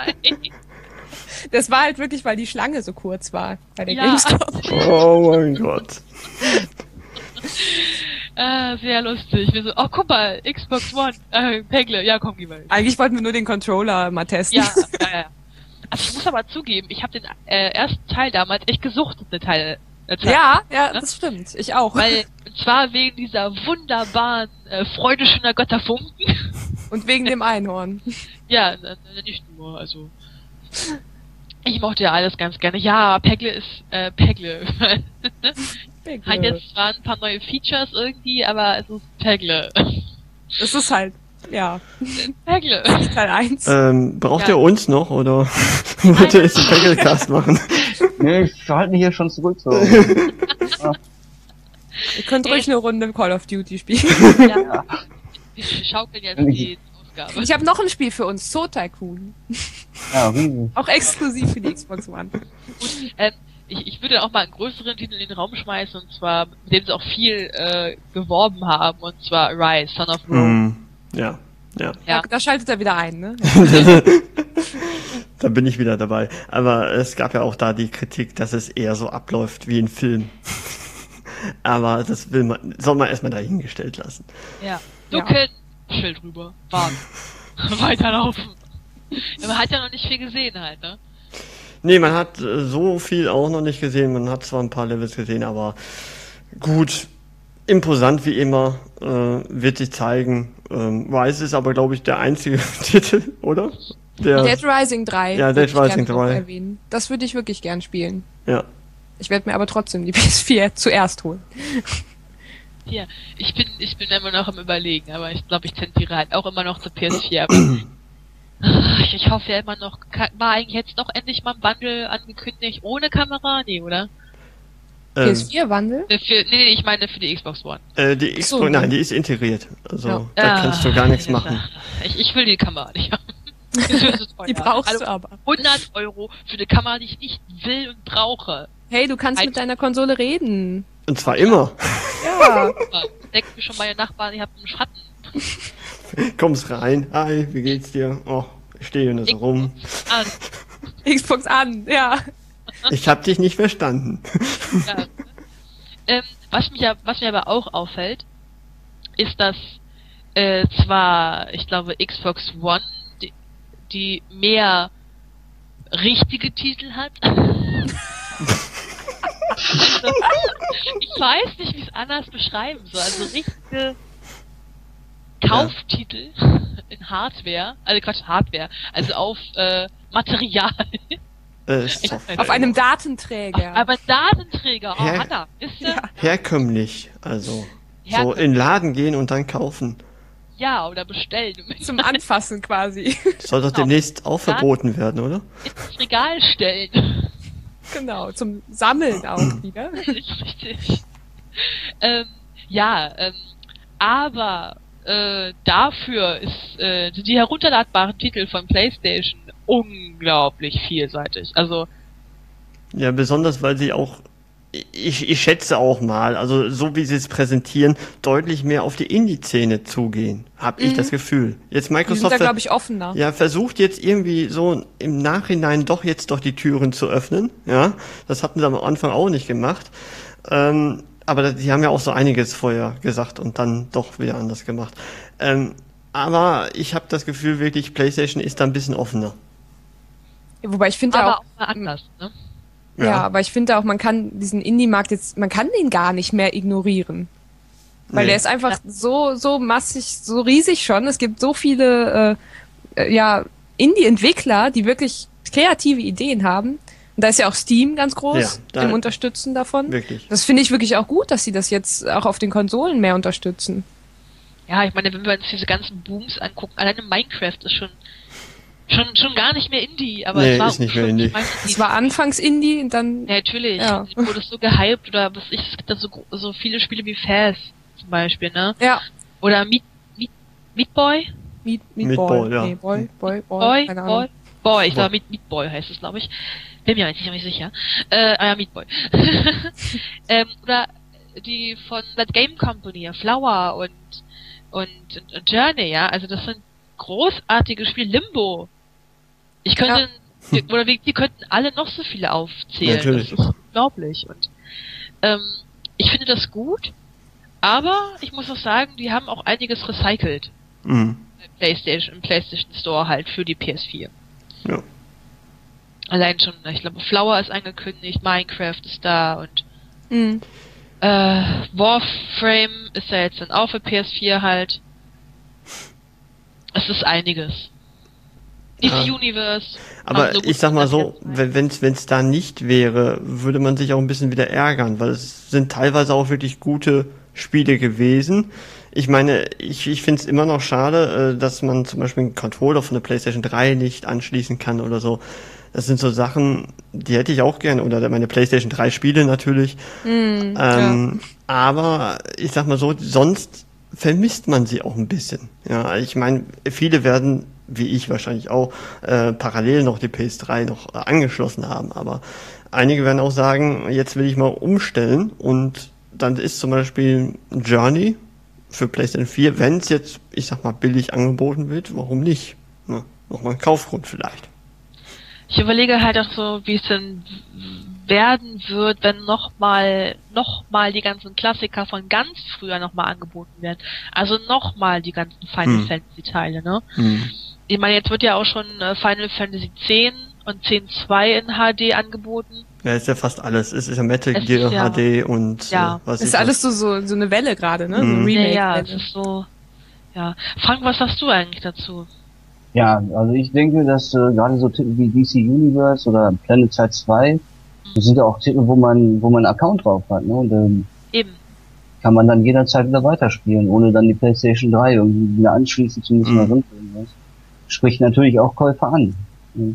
Das war halt wirklich, weil die Schlange so kurz war bei der Ja. Gamescom. Oh mein Gott. Äh, sehr lustig. Wir so, oh guck mal, Xbox One, äh, Pegle, ja komm, geh mal. Eigentlich wollten wir nur den Controller mal testen. Ja, ja, ja. Also ich muss aber zugeben, ich habe den äh, ersten Teil damals echt gesuchtet, eine Teil. Äh, Teil. Ja, ja, das stimmt. Ich auch. Weil, und zwar wegen dieser wunderbaren äh, Freude schöner Götter Funken. Und wegen dem Einhorn. Ja, n- n- nicht nur, also. Ich mochte ja alles ganz gerne. Ja, Pegle ist, äh, Pegle. Hat jetzt zwar ein paar neue Features irgendwie, aber es ist Pegle. Das ist halt, ja, Pegle. Teil eins. Ähm, braucht Ja. ihr uns noch oder wollt ihr jetzt einen Peggle-Cast machen? Nee, ich verhalte mich hier schon zurück. So. Ihr könnt ruhig eine Runde Call of Duty spielen. Ja. Wir schaukeln jetzt die Ausgabe. Ich habe noch ein Spiel für uns, Zoo Tycoon. Ja, riesig. Auch exklusiv für die Xbox One. Ähm, ich, ich würde auch mal einen größeren Titel in den Raum schmeißen, und zwar, mit dem sie auch viel äh, geworben haben, und zwar Rise, Son of Rome. Hm, ja, ja. Ja. Da, da schaltet er wieder ein, ne? Da bin ich wieder dabei. Aber es gab ja auch da die Kritik, dass es eher so abläuft wie ein Film. Aber das will man, soll man erstmal dahingestellt lassen. Ja. Ja. Ducken, Schild rüber, warten. Weiterlaufen. Ja, man hat ja noch nicht viel gesehen halt, ne? Nee, man hat äh, so viel auch noch nicht gesehen. Man hat zwar ein paar Levels gesehen, aber gut, imposant wie immer, äh, wird sich zeigen. Ähm, Rise ist aber, glaube ich, der einzige Titel, oder? Der, Dead Rising drei. Ja, würde Dead ich gerne Rising noch drei. erwähnen. Das würde ich wirklich gern spielen. ja. Ich werde mir aber trotzdem die P S vier zuerst holen. Hier, ich bin, ich bin immer noch im Überlegen, aber ich glaube, ich tendiere halt auch immer noch zur P S vier. ich, ich hoffe ja immer noch, ka- war eigentlich jetzt doch endlich mal ein Bundle angekündigt ohne Kamera? Nee, oder? P Ähm, S vier Wandel? Äh, Für, nee, nee, ich meine für die Xbox One. äh, die Xbox, so, nein, ne? die ist integriert. Also, Ja. da Ah, kannst du gar nichts das- machen. Ich, ich will die Kamera nicht haben. Das ist so teuer. Die brauchst also, du aber. hundert Euro für eine Kamera, die ich nicht will und brauche. Hey, du kannst Ein- mit deiner Konsole reden. Und zwar immer. Ja. Denken wir schon meine Nachbarn, ihr habt einen Schatten. Kommst rein. Hi, wie geht's dir? Oh, ich stehe hier nur so rum. An. Xbox an, ja. Ich hab dich nicht verstanden. Ja. ähm, was mich ja, was mir aber auch auffällt, ist, dass äh, zwar, ich glaube, Xbox One die, die mehr richtige Titel hat. Also, ich weiß nicht, wie ich es anders beschreiben soll. Also richtige Kauftitel in Hardware, also Quatsch, Hardware, also auf äh, Material. Äh, Software. Auf einem Datenträger. Aber Datenträger, oh Hä? Hanna, wisst ihr? Ja. Herkömmlich. Also, so Herkömmlich. in den Laden gehen und dann kaufen. Ja, oder bestellen. Zum Anfassen quasi. Soll doch demnächst auch verboten werden, oder? Ins Regal stellen. Genau, zum Sammeln auch wieder. Richtig. Ähm, ja, ähm, aber äh, dafür ist äh, sind die herunterladbaren Titel von PlayStation unglaublich vielseitig. Also Ja, besonders weil sie auch ich, ich schätze auch mal, also so wie sie es präsentieren, deutlich mehr auf die Indie-Szene zugehen, habe ich Mhm. das Gefühl. Jetzt Die sind Microsoft da, ver- glaube ich, offener. ja, versucht jetzt irgendwie so im Nachhinein doch jetzt doch die Türen zu öffnen. Ja, das hatten sie am Anfang auch nicht gemacht. Ähm, aber das- die haben ja auch so einiges vorher gesagt und dann doch wieder anders gemacht. Ähm, aber ich habe das Gefühl wirklich, PlayStation ist da ein bisschen offener. Wobei ich finde Aber auch, auch mal anders, ne? ja, Ja. aber ich finde auch, man kann diesen Indie-Markt jetzt, man kann den gar nicht mehr ignorieren. Weil Nee. der ist einfach so, so massig, so riesig schon. Es gibt so viele, äh, äh, ja, Indie-Entwickler, die wirklich kreative Ideen haben. Und da ist ja auch Steam ganz groß Ja, da- im Unterstützen davon. Wirklich. Das finde ich wirklich auch gut, dass sie das jetzt auch auf den Konsolen mehr unterstützen. Ja, ich meine, wenn wir uns diese ganzen Booms angucken, alleine Minecraft ist schon schon schon gar nicht mehr Indie, aber Nee, es war ist nicht mehr schon, Indie. Ich meine, Es war anfangs Indie und dann, ja, natürlich, Ja. es wurde so gehypt oder was ich, es gibt da so gro- so viele Spiele wie Faz zum Beispiel, ne? ja, Oder Meat Meat Meat Boy? Meat, Meat, Meat Boy. Boy, ja. Nee, Boy, Boy, Boy, Boy, keine Boy, Ahnung. Boy, ich Boy. glaube Meat, Meat Boy heißt es, glaube ich. Bin mir eigentlich nicht sicher. Äh, ah ja, Meat Boy. ähm, oder die von That Game Company, Flower und, und, und, und Journey, ja, also das sind großartige Spiele. Limbo. Ich könnte, wir, oder wir, wir könnten alle noch so viele aufzählen. Natürlich. Das ist unglaublich. Und ähm, ich finde das gut, aber ich muss auch sagen, die haben auch einiges recycelt. Mhm. PlayStation, im PlayStation Store halt für die P S vier. Ja. Allein schon, ich glaube, Flower ist angekündigt, Minecraft ist da und Mhm. äh, Warframe ist ja jetzt dann auch für P S vier halt. Es ist einiges. D C Ja. Universe. Aber haben so gut ich sag mal so, präsentiert. wenn es wenn's da nicht wäre, würde man sich auch ein bisschen wieder ärgern, weil es sind teilweise auch wirklich gute Spiele gewesen. Ich meine, ich, ich finde es immer noch schade, äh, dass man zum Beispiel einen Controller von der PlayStation drei nicht anschließen kann oder so. Das sind so Sachen, die hätte ich auch gerne, oder meine PlayStation drei Spiele natürlich. Mhm. Ähm, Aber ich sag mal so, sonst vermisst man sie auch ein bisschen. Ja, ich meine, viele werden, wie ich wahrscheinlich auch, äh, parallel noch die P S drei noch äh, angeschlossen haben. Aber einige werden auch sagen, jetzt will ich mal umstellen, und dann ist zum Beispiel Journey für PlayStation vier, wenn es jetzt, ich sag mal, billig angeboten wird, warum nicht? Ne? Nochmal ein Kaufgrund vielleicht. Ich überlege halt auch so, wie es denn werden wird, wenn nochmal noch mal die ganzen Klassiker von ganz früher nochmal angeboten werden. Also nochmal die ganzen Final Hm. Fantasy Teile, ne? Hm. Ich meine, jetzt wird ja auch schon äh, Final Fantasy X und X zwei in H D angeboten. Ja, ist ja fast alles. Es ist ja Metal Es Gear ist ja- H D und ja. äh, was Das ist alles so, so, so eine Welle gerade, ne? So Mhm. eine Ja, ja, Remake-Welle. es ist so, ja. Frank, was sagst du eigentlich dazu? Ja, also ich denke, dass äh, gerade so Titel wie D C Universe oder Planet Side zwei, das sind ja auch Titel, wo man wo man einen Account drauf hat, ne? Und ähm, Eben. kann man dann jederzeit wieder weiterspielen, ohne dann die PlayStation drei irgendwie wieder anschließen zu müssen Mhm. oder sonst irgendwas. Spricht natürlich auch Käufer an. Mhm.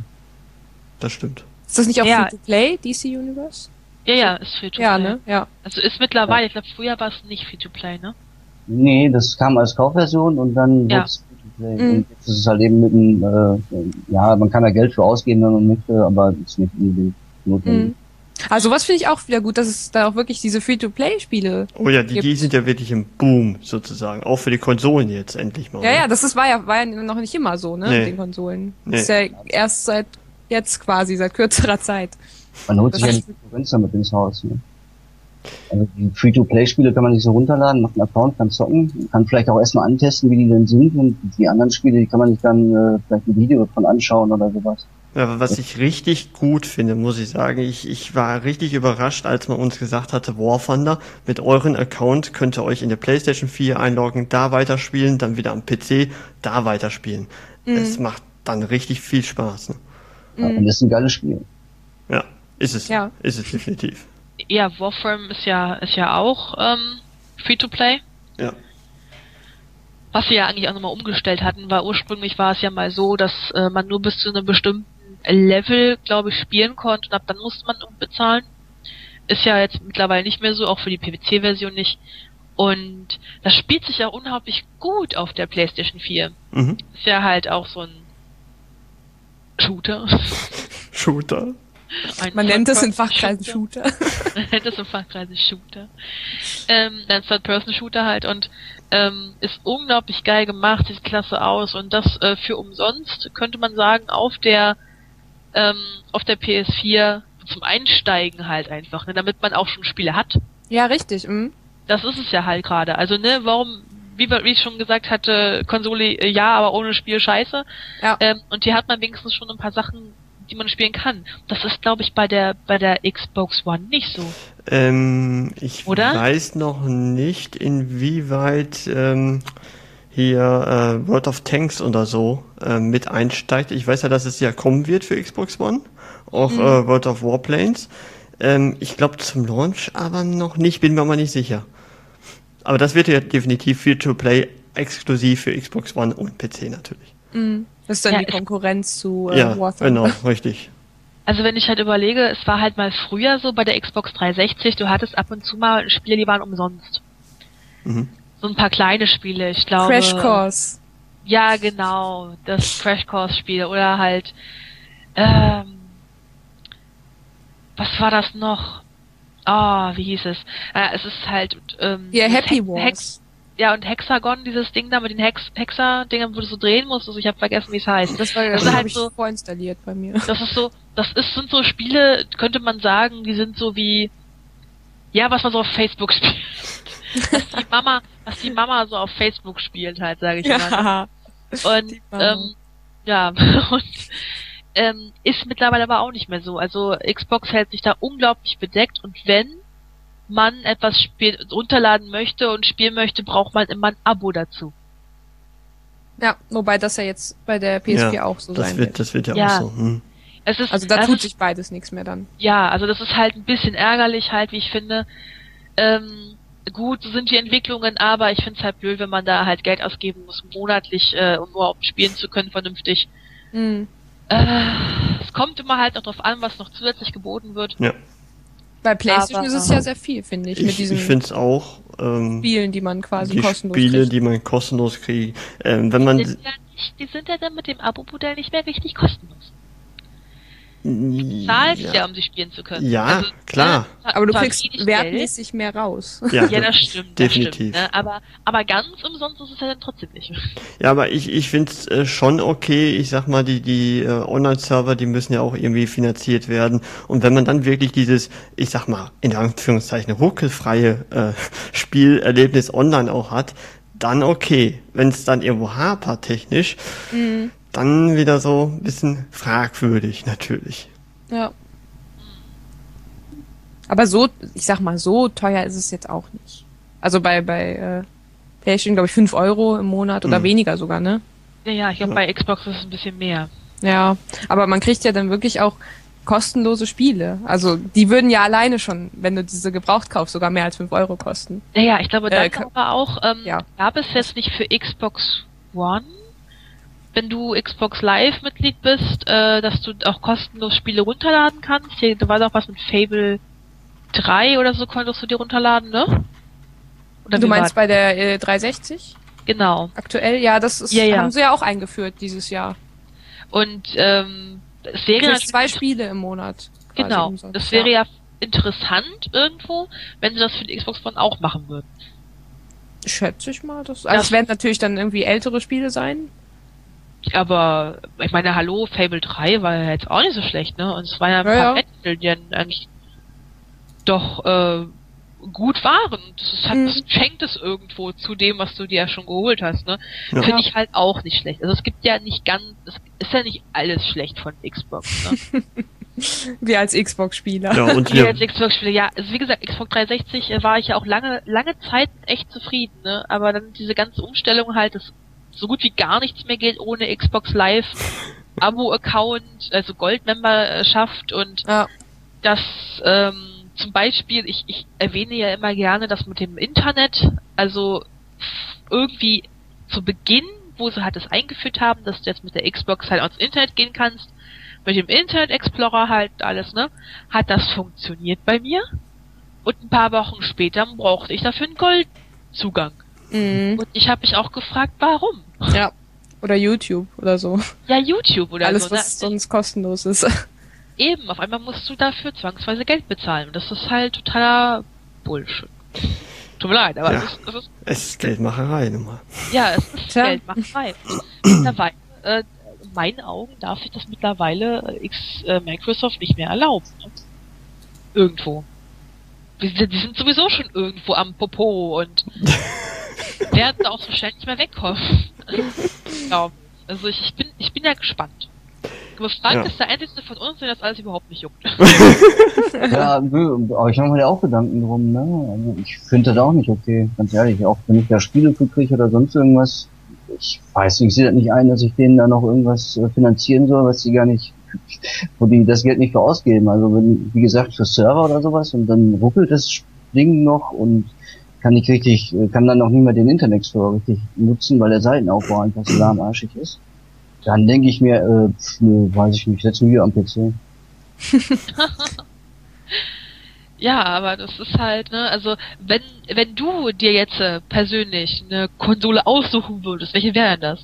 Das stimmt. Ist das nicht auch Ja. Free-to-Play, D C Universe? Ja, ja, ist Free-to-Play. Ja, ne? Ja. Also ist mittlerweile, ich glaube, früher war es nicht Free-to-Play, ne? Nee, das kam als Kaufversion und dann Ja. wurde es Free-to-Play. Mhm. Und jetzt ist es halt eben mit einem, äh, ja, man kann da Geld für ausgeben, wenn man möchte, aber es ist nicht unbedingt notwendig. Mhm. Also was finde ich auch wieder gut, dass es da auch wirklich diese Free-to-Play-Spiele Oh ja, die, gibt. die sind ja wirklich im Boom sozusagen. Auch für die Konsolen jetzt endlich mal. Ja, ne? ja, das ist, war ja, war ja noch nicht immer so, ne, Nee. mit den Konsolen. Nee. Das ist ja erst seit jetzt quasi, seit kürzerer Zeit. Man holt sich Das ja die Konkurrenz damit ins Haus. Ne? Also die Free-to-Play-Spiele kann man sich so runterladen, macht einen Account, kann zocken, kann vielleicht auch erstmal antesten, wie die denn sind, und die anderen Spiele, die kann man sich dann äh, vielleicht ein Video davon anschauen oder sowas. Ja, aber was ich richtig gut finde, muss ich sagen, ich, ich war richtig überrascht, als man uns gesagt hatte, War Thunder, mit euren Account könnt ihr euch in der PlayStation vier einloggen, da weiterspielen, dann wieder am P C, da weiterspielen. Mhm. Es macht dann richtig viel Spaß. Ne? Ja, und das ist ein geiles Spiel. Ja, ist es. Ja. Ist es definitiv. Ja, Warframe ist ja, ist ja auch ähm, Free-to-Play. Ja. Was sie ja eigentlich auch nochmal umgestellt hatten, war ursprünglich war es ja mal so, dass äh, man nur bis zu einem bestimmten Level, glaube ich, spielen konnte und ab dann musste man bezahlen. Ist ja jetzt mittlerweile nicht mehr so, auch für die P C-Version nicht. Und das spielt sich ja unheimlich gut auf der PlayStation vier. Mhm. Ist ja halt auch so ein Shooter. Shooter. Ein Man nennt es in Third-Person-Shooter. Fachkreisen Shooter. Man nennt es in Fachkreisen Shooter. Ähm, ein Third-Person-Shooter halt und ähm, ist unglaublich geil gemacht, sieht klasse aus und das äh, für umsonst, könnte man sagen, auf der ähm, auf der P S vier zum Einsteigen halt einfach, ne, damit man auch schon Spiele hat. Ja, richtig. Mhm. Das ist es ja halt gerade. Also, ne, warum, wie, wir- wie ich schon gesagt hatte, Konsole äh, ja, aber ohne Spiel scheiße. Ja. Ähm, und hier hat man wenigstens schon ein paar Sachen, die man spielen kann. Das ist, glaube ich, bei der bei der Xbox One nicht so. Ähm, ich Oder? weiß noch nicht, inwieweit ähm, hier äh, World of Tanks oder so äh, mit einsteigt. Ich weiß ja, dass es ja kommen wird für Xbox One, auch Mhm. äh, World of Warplanes. Ähm, ich glaube zum Launch aber noch nicht, bin mir aber nicht sicher. Aber das wird ja definitiv Free-to-Play exklusiv für Xbox One und P C natürlich. Mhm. Das ist dann Ja, die es- Konkurrenz zu äh, Ja, Warzone. genau, richtig. Also wenn ich halt überlege, es war halt mal früher so bei der Xbox dreihundertsechzig, du hattest ab und zu mal Spiele, die waren umsonst. Mhm. So ein paar kleine Spiele, ich glaube. Crash Course. Ja, genau, das Crash Course Spiel oder halt, ähm, was war das noch? Ah, wie hieß es? Äh, es ist halt, ähm, Ja, dieses Happy Hex- Wars. Hex, ja, und Hexagon, dieses Ding da mit den Hex, Hexer-Dingern, wo du so drehen musst, also ich habe vergessen, wie es heißt. Das war Das das ist habe halt ich so, vorinstalliert bei mir. das ist so, das ist, sind so Spiele, könnte man sagen, die sind so wie, ja, was man so auf Facebook spielt. Was die Mama, was die Mama so auf Facebook spielt halt, sage ich mal. Ja. Und Die Mama. ähm, ja, und ähm, ist mittlerweile aber auch nicht mehr so. Also Xbox hält sich da unglaublich bedeckt und wenn man etwas spiel runterladen möchte und spielen möchte, braucht man immer ein Abo dazu. Ja, wobei das ja jetzt bei der P S vier Ja, auch so Das sein wird, wird. das wird ja, Ja. auch so. Hm. Es ist, Also da das tut ist, sich beides nichts mehr dann. ja, also das ist halt ein bisschen ärgerlich halt, wie ich finde. Ähm, gut, so sind die Entwicklungen, aber ich finde es halt blöd, wenn man da halt Geld ausgeben muss, monatlich, äh, um überhaupt spielen zu können, vernünftig. Mhm. Äh, es kommt immer halt noch drauf an, was noch zusätzlich geboten wird. Ja. Bei PlayStation Aber- ist es ja sehr viel, finde ich, mit Ich, diesen ich finde es auch. Ähm, Spielen, die man quasi die kostenlos Spiele, kriegt. die man kostenlos kriegt. Ähm, wenn man Die sind, ja nicht, die sind ja dann mit dem Abo-Modell nicht mehr richtig kostenlos. Du zahlst ja, ja, um sie spielen zu können. Ja, also, klar. ne, Aber du zwar kriegst wenig wertmäßig mehr raus. ja, Geld. Ja, das stimmt. Das definitiv. Stimmt, ne? aber, aber ganz umsonst ist es ja dann trotzdem nicht. Ja, aber ich, ich finde es äh, schon okay. Ich sag mal, die, die äh, Online-Server, die müssen ja auch irgendwie finanziert werden. Und wenn man dann wirklich dieses, ich sag mal, in Anführungszeichen ruckelfreie äh, Spielerlebnis online auch hat, dann okay. Wenn es dann irgendwo hapert technisch, Mhm. dann wieder so ein bisschen fragwürdig natürlich. Ja. Aber so, ich sag mal, so teuer ist es jetzt auch nicht. Also bei, bei äh, PlayStation, glaube ich, fünf Euro im Monat oder Mhm. weniger sogar, ne? Ja, ja, ich glaube, bei Xbox ist es ein bisschen mehr. Ja. Aber man kriegt ja dann wirklich auch kostenlose Spiele. Also die würden ja alleine schon, wenn du diese gebraucht kaufst, sogar mehr als fünf Euro kosten. Ja, ja, ich glaube, Äh, dann ka- aber auch, ähm, ja. gab es jetzt nicht für Xbox One, wenn du Xbox Live Mitglied bist, äh, dass du auch kostenlos Spiele runterladen kannst. Hier, da war doch was mit Fable drei oder so, konntest du dir runterladen, ne? Oder Du wie meinst war- bei der äh, dreihundertsechzig Genau. aktuell? Ja, das ist, Ja, ja. haben sie ja auch eingeführt dieses Jahr. Und ähm, es Du wäre kriegst natürlich zwei Spiele im Monat. quasi genau. umsonst. Das wäre ja interessant irgendwo, wenn sie das für die Xbox One auch machen würden. Schätze ich mal. Das, also Das- es werden natürlich dann irgendwie ältere Spiele sein. Aber ich meine, hallo, Fable drei war ja jetzt auch nicht so schlecht, ne? Und es waren ja ein Ja, paar ja. Titel, die dann eigentlich doch äh, gut waren. Das ist halt, Mhm. das schenkt es irgendwo zu dem, was du dir ja schon geholt hast, ne? Ja. Finde ich halt auch nicht schlecht. Also es gibt ja nicht ganz, es ist ja nicht alles schlecht von Xbox, ne? Wir als Xbox-Spieler. Ja, und Wir wir, als Xbox-Spieler, ja, also wie gesagt, Xbox dreihundertsechzig äh, war ich ja auch lange, lange Zeit echt zufrieden, ne? Aber dann diese ganze Umstellung halt, dass so gut wie gar nichts mehr geht ohne Xbox Live, Abo-Account, also Gold-Memberschaft und Ja. das ähm, zum Beispiel, ich, ich erwähne ja immer gerne das mit dem Internet, also irgendwie zu Beginn, wo sie halt das eingeführt haben, dass du jetzt mit der Xbox halt ans Internet gehen kannst, mit dem Internet Explorer halt alles, ne, hat das funktioniert bei mir und ein paar Wochen später brauchte ich dafür einen Goldzugang. Mhm. Und ich habe mich auch gefragt, warum? Ja. Oder YouTube oder so. Ja, YouTube oder Alles, so. ne? was sonst kostenlos ist. Eben, auf einmal musst du dafür zwangsweise Geld bezahlen. Und das ist halt totaler Bullshit. Tut mir leid, aber Ja. es ist, es ist, Es ist Geldmacherei nun mal. ja, es ist Tja. Geldmacherei. Mittlerweile, äh, in meinen Augen darf sich das mittlerweile äh, X, äh, Microsoft nicht mehr erlauben. Ne? Irgendwo. Die, sind- die sind sowieso schon irgendwo am Popo und werden da auch so schnell nicht mehr wegkommen. Glaub ich. Also ich, ich bin ich bin ja gespannt. Aber Frank Ja. ist der einzige von uns, der das alles überhaupt nicht juckt. Ja, nö, aber ich mache mir da auch Gedanken drum, ne? Also ich finde das auch nicht okay, ganz ehrlich. Auch wenn ich da Spiele für kriege oder sonst irgendwas, ich weiß nicht, ich sehe das nicht ein, dass ich denen da noch irgendwas äh, finanzieren soll, was sie gar nicht, wo die das Geld nicht für ausgeben. Also wenn, wie gesagt, für Server oder sowas und dann ruckelt das Ding noch und kann nicht richtig, äh, kann dann noch nicht mehr den Internet Explorer richtig nutzen, weil der Seitenaufbau einfach so lahmarschig ist. Dann denke ich mir, äh, pf, nö, weiß ich nicht, setz mich hier am P C. Ja, aber das ist halt, ne, also wenn wenn du dir jetzt äh, persönlich eine Konsole aussuchen würdest, welche wäre denn das?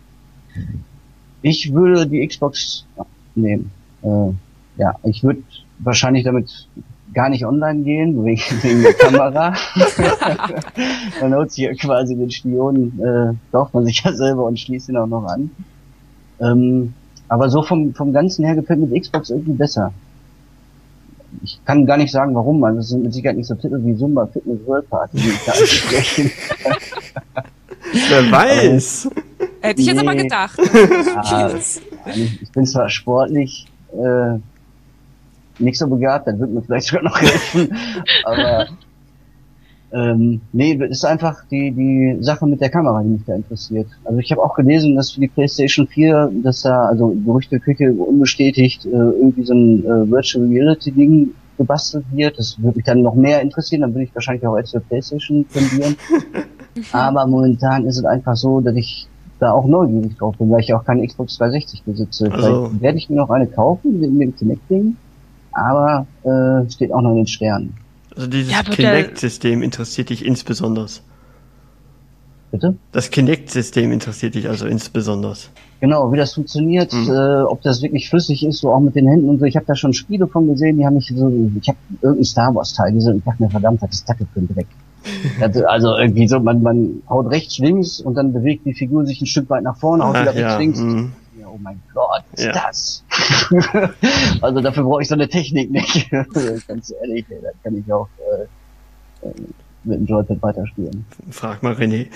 Ich würde die Xbox nehmen. Äh, ja, ich würde wahrscheinlich damit gar nicht online gehen, wegen, wegen der Kamera. Dann haut sich ja quasi den Spion, äh, kauft man sich ja selber und schließt ihn auch noch an. Ähm, aber so vom, vom Ganzen her gefällt mir die Xbox irgendwie besser. Ich kann gar nicht sagen, warum. Also es sind mit Sicherheit nicht so Titel wie Zumba Fitness World Party, die ich da anspreche. Wer weiß. Hätte ich jetzt Nee. aber gedacht. Ja, ich, ich bin zwar sportlich äh, nicht so begabt, dann wird mir vielleicht sogar noch helfen, aber ähm, nee, das ist einfach die die Sache mit der Kamera, die mich da interessiert. Also ich habe auch gelesen, dass für die PlayStation vier, dass da, also Gerüchteküche unbestätigt, äh, irgendwie so ein äh, Virtual Reality Ding gebastelt wird. Das würde mich dann noch mehr interessieren, dann würde ich wahrscheinlich auch als zur PlayStation tendieren. Aber momentan ist es einfach so, dass ich da auch neugierig drauf bin, weil ich auch keine Xbox dreihundertsechzig besitze. Also- Vielleicht werde ich mir noch eine kaufen mit dem Kinect-Ding, aber äh, steht auch noch in den Sternen. Also dieses Ja, wird der- Kinect-System interessiert dich insbesondere. Bitte? Das Kinect-System interessiert dich also insbesondere. Genau, wie das funktioniert, Mhm. äh, ob das wirklich flüssig ist, so auch mit den Händen und so. Ich habe da schon Spiele von gesehen, die haben mich so, ich habe irgendein Star Wars Teil gesehen und ich dachte mir, verdammt, das ist Dackel für den Dreck. Also, also irgendwie so, man, man haut rechts, links und dann bewegt die Figur sich ein Stück weit nach vorne, haut Ach wieder rechts, ja, links. mhm. Ja, oh mein Gott, was ist Ja. das? Also dafür brauche ich so eine Technik nicht. Ganz ehrlich, ey, da kann ich auch äh, äh, mit dem Joypad weiterspielen. Frag mal René.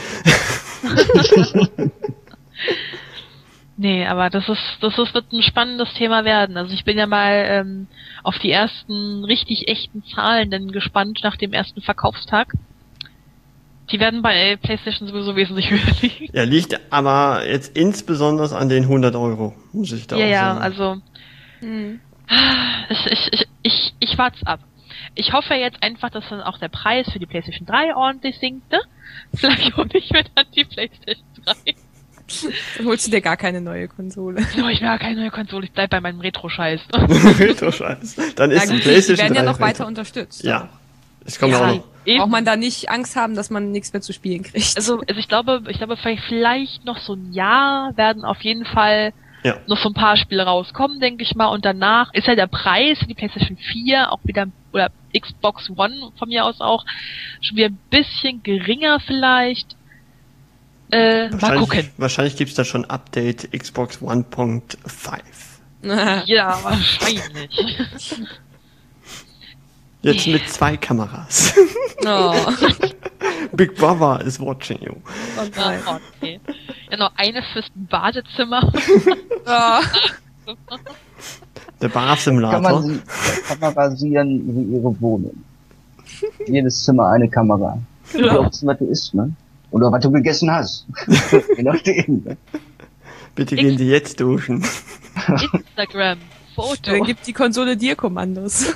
Nee, aber das ist, das ist, wird ein spannendes Thema werden. Also ich bin ja mal ähm, auf die ersten richtig echten Zahlen dann gespannt nach dem ersten Verkaufstag. Die werden bei PlayStation sowieso wesentlich höher liegen. Ja, liegt aber jetzt insbesondere an den hundert Euro, muss ich da Ja, auch ja, sagen. also Hm. ich, ich, ich, ich, ich wart's ab. Ich hoffe jetzt einfach, dass dann auch der Preis für die PlayStation drei ordentlich sinkt, ne? Vielleicht hole ich mir dann die PlayStation drei. Dann holst du dir gar keine neue Konsole. So, ich will ja keine neue Konsole, ich bleib bei meinem Retro-Scheiß. Retro-Scheiß. Dann ist Na die gut, die PlayStation werden ja drei noch weiter Retro. unterstützt. Ja, es kommt Ja, auch noch. eben. Braucht man da nicht Angst haben, dass man nichts mehr zu spielen kriegt. Also, also ich glaube, ich glaube, vielleicht, vielleicht noch so ein Jahr werden auf jeden Fall Ja. noch so ein paar Spiele rauskommen, denke ich mal. Und danach ist ja der Preis für die PlayStation vier auch wieder, oder Xbox One von mir aus auch, schon wieder ein bisschen geringer vielleicht. Äh, mal Wahrscheinlich, gucken. wahrscheinlich gibt's da schon Update Xbox One Punkt fünf. Ja, wahrscheinlich. Jetzt mit zwei Kameras. Oh. Big Brother is watching you. Oh nein. Ah, okay. Ja, noch eine fürs Badezimmer. Oh. Der Kann man Bar-Simulator. sie kamerasieren wie ihre Wohnung. Jedes Zimmer eine Kamera. Genau. Oder ob es was du isst, ne? Oder was du gegessen hast. Je nachdem. Ne? Bitte gehen Sie jetzt duschen. Instagram, Foto. Dann gibt die Konsole dir Kommandos.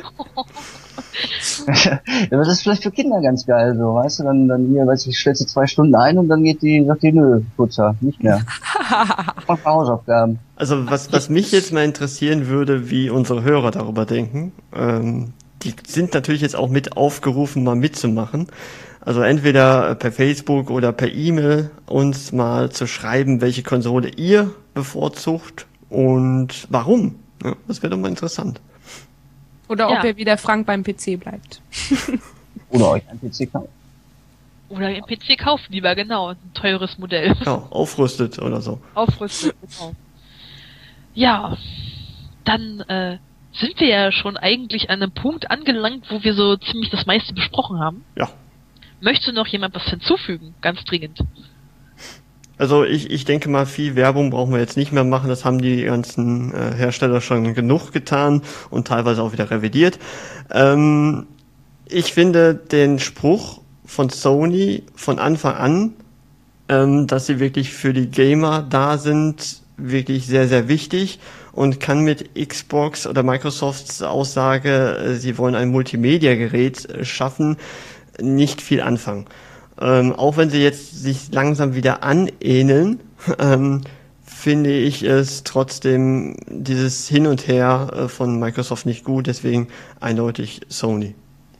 Ja, das ist vielleicht für Kinder ganz geil, so, weißt du, dann, dann hier, weiß ich, stellst du zwei Stunden ein und dann geht die, sagt die, nö, Putzer, nicht mehr. Mach mal Hausaufgaben. Also was, was mich jetzt mal interessieren würde, wie unsere Hörer darüber denken, ähm, die sind natürlich jetzt auch mit aufgerufen, mal mitzumachen. Also entweder per Facebook oder per E-Mail uns mal zu schreiben, welche Konsole ihr bevorzugt und warum. Ja, das wäre doch mal interessant. Oder ob Ja. er wie der Frank beim P C bleibt. Oder euch ein P C kaufen. Oder den P C kaufen lieber, genau. Ein teures Modell. Ja, aufrüstet oder so. Aufrüsten, genau. Ja, dann äh, sind wir ja schon eigentlich an einem Punkt angelangt, wo wir so ziemlich das meiste besprochen haben. Ja. Möchte noch jemand was hinzufügen? Ganz dringend. Also ich, ich denke mal, viel Werbung brauchen wir jetzt nicht mehr machen. Das haben die ganzen äh, Hersteller schon genug getan und teilweise auch wieder revidiert. Ähm, ich finde den Spruch von Sony von Anfang an, ähm, dass sie wirklich für die Gamer da sind, wirklich sehr, sehr wichtig und kann mit Xbox oder Microsofts Aussage, äh, sie wollen ein Multimedia-Gerät äh, schaffen, nicht viel anfangen. Ähm, auch wenn sie jetzt sich langsam wieder anähneln, ähm, finde ich es trotzdem dieses Hin und Her äh, von Microsoft nicht gut, deswegen eindeutig Sony.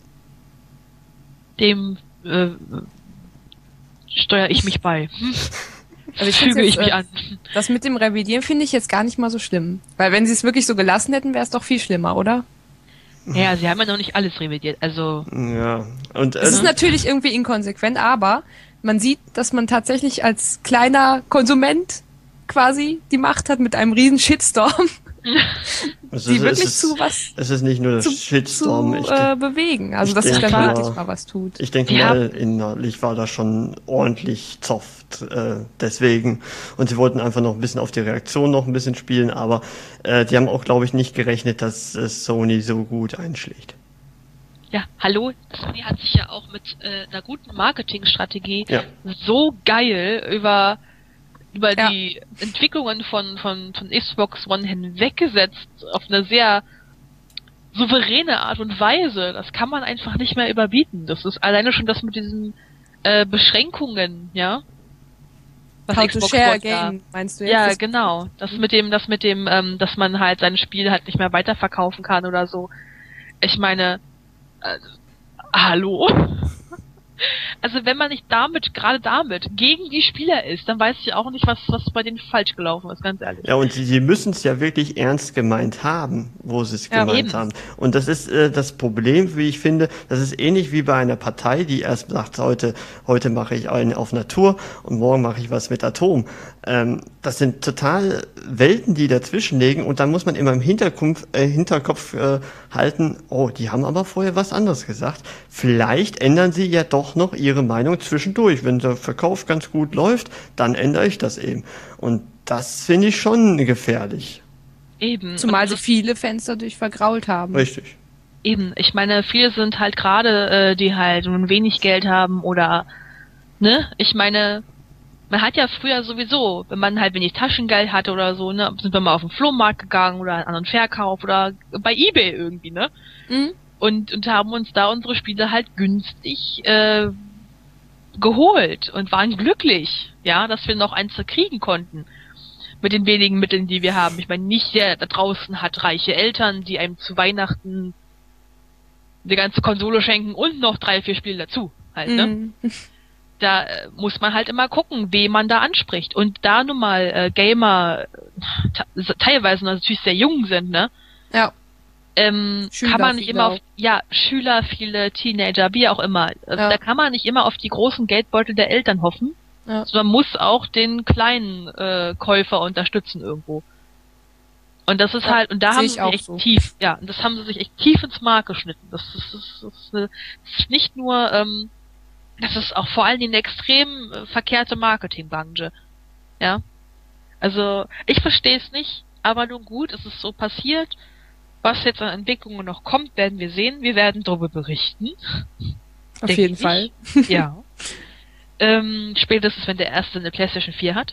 Dem äh, steuere ich mich bei. Also ich Füge find's ich jetzt, mich äh, an. Das mit dem Revidieren finde ich jetzt gar nicht mal so schlimm. Weil wenn sie es wirklich so gelassen hätten, wäre es doch viel schlimmer, oder? Ja, sie haben ja noch nicht alles revidiert. Also, Ja, und Es ist äh, natürlich irgendwie inkonsequent, aber man sieht, dass man tatsächlich als kleiner Konsument quasi die Macht hat mit einem riesen Shitstorm, es die ist, wirklich es ist, zu was es ist nicht nur das zu, Shitstorm. zu ich, äh, bewegen. Also ich dass sich da denke wirklich mal- mal was tut. ich denke Ja. mal, innerlich war da schon ordentlich Zoft, äh, deswegen. Und sie wollten einfach noch ein bisschen auf die Reaktion noch ein bisschen spielen, aber äh, die haben auch, glaube ich, nicht gerechnet, dass äh, Sony so gut einschlägt. ja, hallo, Sony hat sich ja auch mit äh, einer guten Marketingstrategie Ja. so geil über über Ja. die Entwicklungen von, von, von Xbox One hinweggesetzt auf eine sehr souveräne Art und Weise. Das kann man einfach nicht mehr überbieten. Das ist alleine schon das mit diesen äh, Beschränkungen, ja. Was How to Xbox share a One da- game, meinst du jetzt? Ja, Das- genau. Das mit dem, das mit dem, ähm, dass man halt sein Spiel halt nicht mehr weiterverkaufen kann oder so. Ich meine, äh, hallo? Also wenn man nicht damit, gerade damit, gegen die Spieler ist, dann weiß ich auch nicht, was, was bei denen falsch gelaufen ist, ganz ehrlich. Ja, und sie, sie müssen es ja wirklich ernst gemeint haben, wo sie es Ja, gemeint eben. haben. Und das ist äh, das Problem, wie ich finde, das ist ähnlich wie bei einer Partei, die erst sagt, heute, heute mache ich einen auf Natur und morgen mache ich was mit Atom. Ähm, das sind total Welten, die dazwischen liegen und dann muss man immer im Hinterkopf, äh, Hinterkopf äh, halten, oh, die haben aber vorher was anderes gesagt. Vielleicht ändern sie ja doch noch ihre Meinung zwischendurch. Wenn der Verkauf ganz gut läuft, dann ändere ich das eben. Und das finde ich schon gefährlich. Eben. Zumal Und sie viele Fans dadurch vergrault haben. Richtig. Eben, ich meine, viele sind halt gerade, äh, die halt nun wenig Geld haben oder, ne, ich meine, man hat ja früher sowieso, wenn man halt wenig Taschengeld hatte oder so, ne, sind wir mal auf den Flohmarkt gegangen oder an einen Verkauf oder bei eBay irgendwie, ne, Mhm. und, und haben uns da unsere Spiele halt günstig, äh, geholt und waren glücklich, ja, dass wir noch eins kriegen konnten. Mit den wenigen Mitteln, die wir haben. Ich meine, nicht jeder da draußen hat reiche Eltern, die einem zu Weihnachten eine ganze Konsole schenken und noch drei, vier Spiele dazu. Halt, ne? Mhm. Da äh, muss man halt immer gucken, wen man da anspricht. Und da nun mal äh, Gamer äh, teilweise natürlich sehr jung sind, ne? Ja. Ähm, Schüler kann man nicht viele immer auf, auch. ja, Schüler, viele Teenager, wie auch immer. Äh, Ja. Da kann man nicht immer auf die großen Geldbeutel der Eltern hoffen, Ja. sondern muss auch den kleinen äh, Käufer unterstützen irgendwo. Und das ist Ja, halt, und da sehe haben ich sie auch sich echt so. tief, ja, und das haben sie sich echt tief ins Mark geschnitten. Das ist, das ist, das ist, eine, das ist nicht nur, ähm, das ist auch vor allen Dingen eine extrem äh, verkehrte Marketingbranche. Ja. Also, ich verstehe es nicht, aber nun gut, es ist so passiert. Was jetzt an Entwicklungen noch kommt, werden wir sehen. Wir werden darüber berichten. Auf Denk jeden ich. Fall. Ja. ähm, spätestens, wenn der erste eine PlayStation vier hat.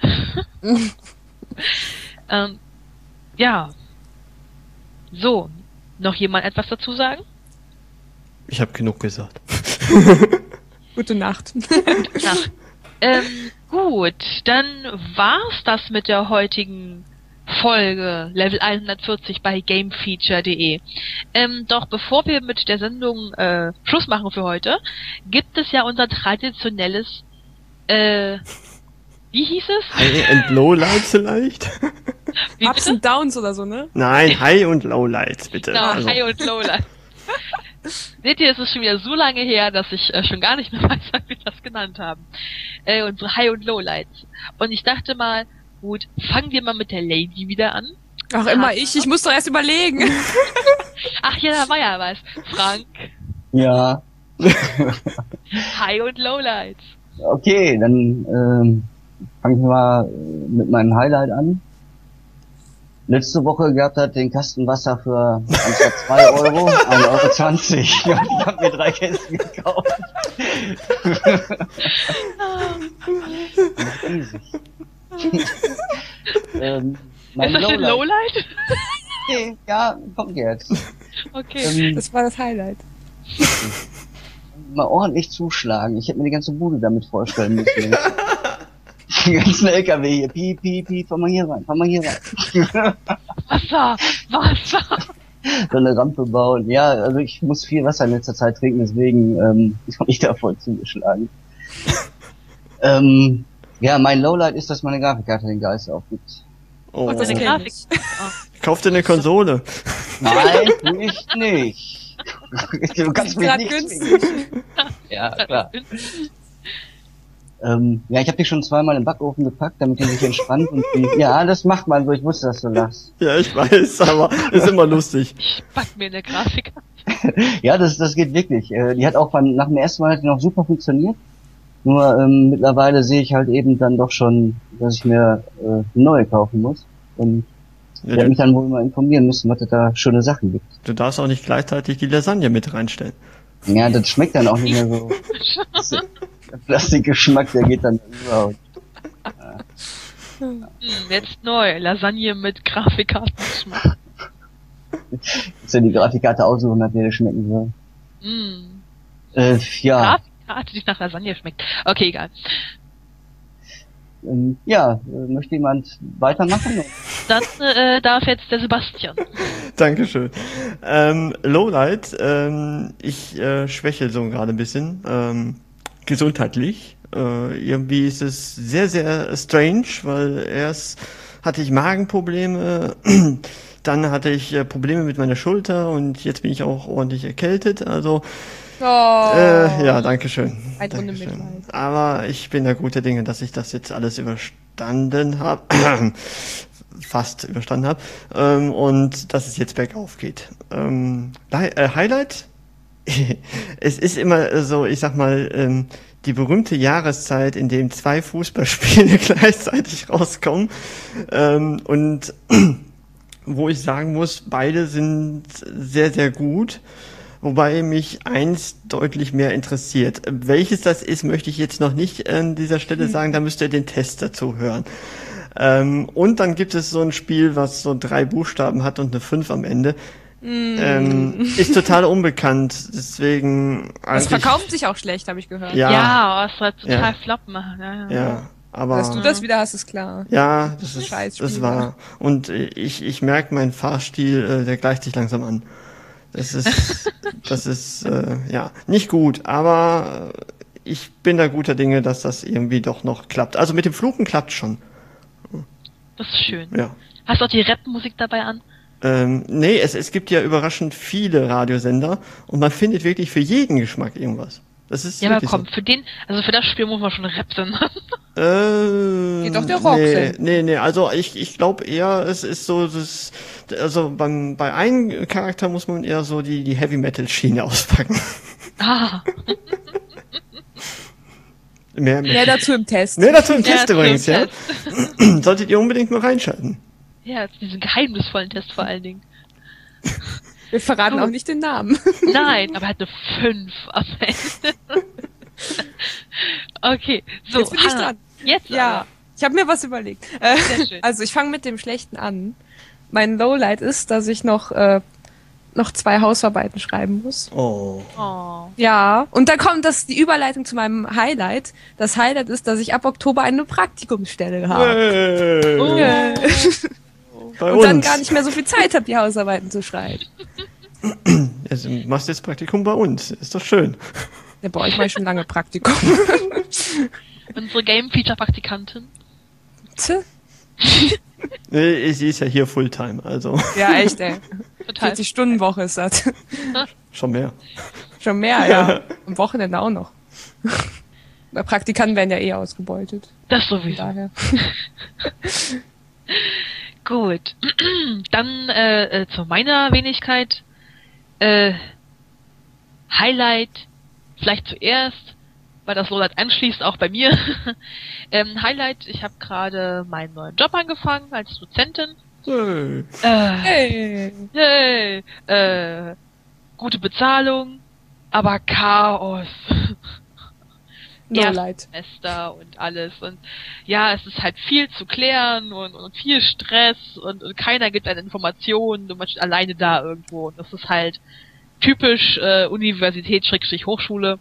ähm, ja. So. Noch jemand etwas dazu sagen? Ich habe genug gesagt. Gute Nacht. Ach, ähm, gut, dann war's das mit der heutigen Folge Level hundertvierzig bei gamefeature punkt de. Ähm, doch bevor wir mit der Sendung äh, Schluss machen für heute, gibt es ja unser traditionelles, äh, wie hieß es? High and Lowlight vielleicht? Wie Ups bitte? und Downs oder so, ne? Nein, High und Lowlights, bitte. Genau, Also, High und Lowlight. Seht ihr, es ist schon wieder so lange her, dass ich äh, schon gar nicht mehr weiß, wie wir das genannt haben. Äh, unsere High- und Lowlights. Und ich dachte mal, gut, fangen wir mal mit der Lady wieder an. Ach, immer ich. Ich muss doch erst überlegen. Ach ja, da war ja was. Frank, Ja, High- und Lowlights. okay, dann ähm, fange ich mal mit meinem Highlight an. Letzte Woche gab es den Kasten Wasser für anstatt zwei Euro, ein Euro zwanzig. Ich habe mir drei Kästen gekauft. Riesig. ähm, mein Ist das ein Lowlight. Lowlight? Okay, ja, kommt jetzt. Okay. Ähm, Das war das Highlight. mal ordentlich zuschlagen. Ich hätte mir die ganze Bude damit vorstellen müssen. Die ganzen L K W hier. Piep, piep, piep, fahr mal hier rein, fahr mal hier rein. Wasser! Wasser! So eine Rampe bauen. Ja, also ich muss viel Wasser in letzter Zeit trinken, deswegen ähm, habe ich da voll zugeschlagen. ähm, ja, mein Lowlight ist, dass meine Grafikkarte den Geist aufgibt. oh, Das Deine kenn Grafik. ich. kauf dir eine Konsole. Nein, nicht, nicht. Du kannst mich Grad nicht günstig. zwingen. Ja, klar. Ähm, ja, ich habe die schon zweimal im Backofen gepackt, damit die sich entspannt und die, ja, das macht man so, ich wusste, dass du lachst. Ja, ich weiß, aber ist immer lustig. Ich back mir eine Grafik an. Ja, das, das geht wirklich. Äh, die hat auch beim, nach dem ersten Mal hat die noch super funktioniert. Nur ähm, mittlerweile sehe ich halt eben dann doch schon, dass ich mir äh, eine neue kaufen muss. Und ich Ja, werde du, mich dann wohl mal informieren müssen, was es da schöne Sachen gibt. du darfst auch nicht gleichzeitig die Lasagne mit reinstellen. Ja, das schmeckt dann auch nicht mehr so. Das, der Plastikgeschmack, der geht dann überhaupt. Hm, jetzt neu. Lasagne mit Grafikkartengeschmack. Dass ja die Grafikkarte aussuchen hat, wie der schmecken soll. Hm. Äh, ja, Grafikkarte, die nach Lasagne schmeckt. Okay, egal. ähm, ja, äh, möchte jemand weitermachen? Dann äh, darf jetzt der Sebastian. Dankeschön. Ähm, Lowlight, ähm, ich äh, schwäche so gerade ein bisschen, ähm, gesundheitlich. Äh, irgendwie ist es sehr, sehr strange, weil erst hatte ich Magenprobleme, dann hatte ich äh, Probleme mit meiner Schulter und jetzt bin ich auch ordentlich erkältet. Also, Oh. äh, ja, Dankeschön. Ein Runde Dankeschön. Mitleid. Aber ich bin da guter Dinge, dass ich das jetzt alles überstanden habe. fast überstanden habe, ähm, und dass es jetzt bergauf geht. Ähm, äh, Highlight? Es ist immer so, ich sag mal, ähm, die berühmte Jahreszeit, in dem zwei Fußballspiele gleichzeitig rauskommen, ähm, und wo ich sagen muss, beide sind sehr, sehr gut, wobei mich eins deutlich mehr interessiert. Welches das ist, möchte ich jetzt noch nicht an dieser Stelle sagen, da müsst ihr den Test dazu hören. Ähm, und dann gibt es so ein Spiel, was so drei Buchstaben hat und eine fünf am Ende. Mm. Ähm, ist total unbekannt, deswegen Das eigentlich, verkauft sich auch schlecht, habe ich gehört. Ja, Ja, oh, es soll total Ja. floppen machen. Ja, ja. ja, aber Dass du das wieder hast, ist klar. ja, das ist Scheiß das Spiel, war und ich ich merke, mein Fahrstil, äh, der gleicht sich langsam an. Das ist das ist äh, ja nicht gut, aber äh, ich bin da guter Dinge, dass das irgendwie doch noch klappt. Also mit dem Fluchen klappt schon. Das ist schön. Ja. Hast du auch die Rap-Musik dabei an? Ähm, nee, es, es gibt ja überraschend viele Radiosender und man findet wirklich für jeden Geschmack irgendwas. Das ist Ja, aber wirklich komm, für den, also für das Spiel muss man schon Rap-Sender machen. so. Äh, Geht doch der nee, Rocksender. nee, nee, also ich, ich glaube eher, es ist so, das, also beim, bei einem Charakter muss man eher so die, die Heavy-Metal-Schiene auspacken. Ah, mehr, Mehr mehr, dazu im Test. mehr dazu im Ja, Test zum übrigens, ja. Test. Solltet ihr unbedingt mal reinschalten. ja, diesen geheimnisvollen Test vor allen Dingen. Wir verraten auch nicht den Namen. Nein, aber er hat eine fünf am Ende. Okay, so. Jetzt bin ich Hannah, dran. Jetzt Ja, aber. ich habe mir was überlegt. Äh, Sehr schön. also ich fange mit dem Schlechten an. Mein Lowlight ist, dass ich noch äh, noch zwei Hausarbeiten schreiben muss. Oh. Oh. Ja, und da kommt das die Überleitung zu meinem Highlight. Das Highlight ist, dass ich ab Oktober eine Praktikumsstelle habe. Hey. Oh. Äh, Bei und uns. dann gar nicht mehr so viel Zeit habe, die Hausarbeiten zu schreiben. Also, du machst jetzt Praktikum bei uns. Ist doch schön. Ja, bei euch mache ich schon lange Praktikum. Unsere Game-Feature-Praktikantin. Tja. Nee, sie ist ja hier Fulltime, also. Ja, echt, ey. Total. vierzig-Stunden-Woche ist das. Schon mehr. Schon mehr, ja. Am Wochenende auch noch. Weil Praktikanten werden ja eh ausgebeutet. Das Von sowieso. daher. Gut. Dann äh, äh, zu meiner Wenigkeit. Äh, Highlight, vielleicht zuerst, weil das Lowlight anschließt, auch bei mir. ähm, Highlight, ich habe gerade meinen neuen Job angefangen als Dozentin. Hey. Äh, Hey. Yay! Äh, gute Bezahlung, aber Chaos. Lowlight. Semester und alles. Und ja, es ist halt viel zu klären und, und viel Stress und, und keiner gibt eine Information und man steht alleine da irgendwo. Und das ist halt typisch äh, Universität-Hochschule.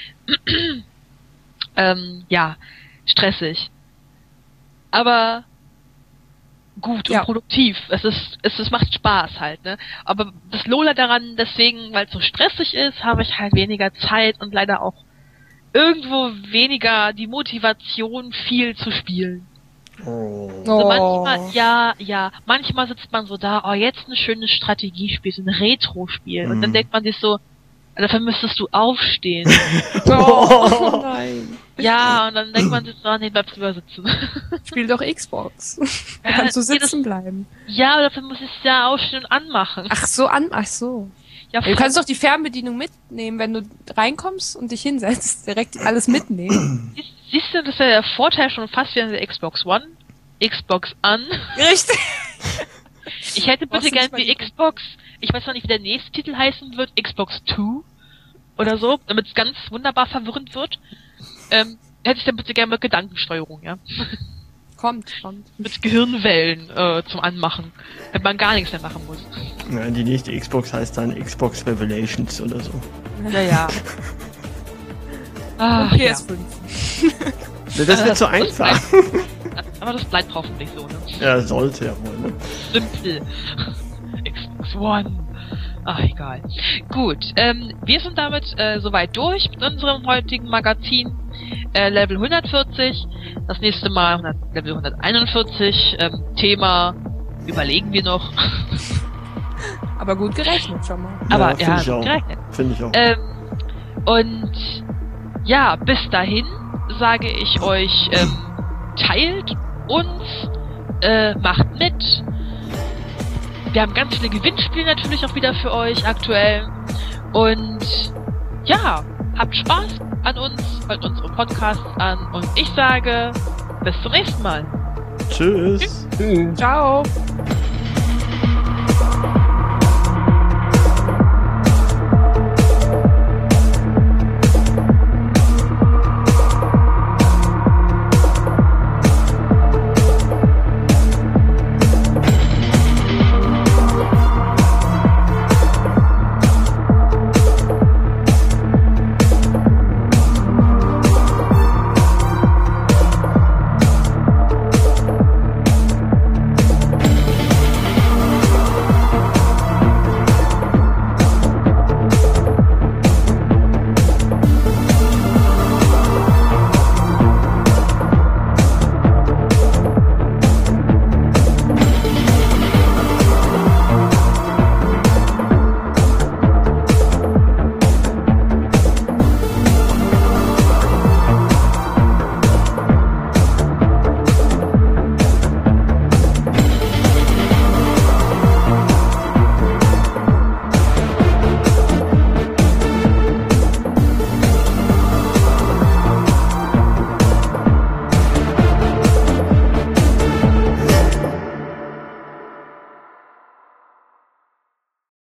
ähm, ja, stressig. Aber gut und Ja. produktiv. Es ist, es, es macht Spaß halt, ne? Aber das Lola daran, deswegen, weil es so stressig ist, habe ich halt weniger Zeit und leider auch irgendwo weniger die Motivation, viel zu spielen. Oh. So Oh. manchmal, ja, ja, manchmal sitzt man so da, oh, jetzt ein schönes Strategiespiel, so ein Retro-Spiel. Und dann Mhm. denkt man sich so, dafür müsstest du aufstehen. Oh, nein. Ja, und dann denkt man sich so, oh, nee, bleibst lieber sitzen. Spiel doch Xbox. Da kannst du Ja, jedes- sitzen bleiben. Ja, aber dafür muss ich es ja aufstehen und anmachen. Ach so, an, ach so. Ja, Du kannst doch die Fernbedienung mitnehmen, wenn du reinkommst und dich hinsetzt. Direkt alles mitnehmen. siehst, siehst du, das ist ja der Vorteil schon fast wie an der Xbox One. Xbox an. Richtig. Ich hätte Brauchst bitte du gern nicht mal die die- Xbox, ich weiß noch nicht, wie der nächste Titel heißen wird, Xbox zwei oder so, damit es ganz wunderbar verwirrend wird. Ähm, hätte ich dann bitte gern mit Gedankensteuerung, ja. Kommt, kommt. Mit Gehirnwellen äh, zum Anmachen, damit man gar nichts mehr machen muss. Ja, die nächste Xbox heißt dann Xbox Revelations oder so. Ja, ja. Ach, Und ja. P S fünf. Das wird so einfach. Aber das bleibt hoffentlich so, ne? Ja, sollte ja wohl, ne? Simpel. Xbox One. Ach, egal. Gut, ähm, wir sind damit äh, soweit durch mit unserem heutigen Magazin. Äh, Level hundertvierzig. Das nächste Mal hundert, Level hunderteinundvierzig. Ähm, Thema überlegen wir noch. Aber gut gerechnet schon mal. Aber find ja, ich auch. gerechnet. Finde ich auch. Ähm, und ja, bis dahin sage ich euch, ähm, teilt uns, äh, macht mit. Wir haben ganz viele Gewinnspiele natürlich auch wieder für euch aktuell. Und ja, habt Spaß an uns, hört unsere Podcasts an. Und ich sage, bis zum nächsten Mal. Tschüss. Tschüss. Ciao.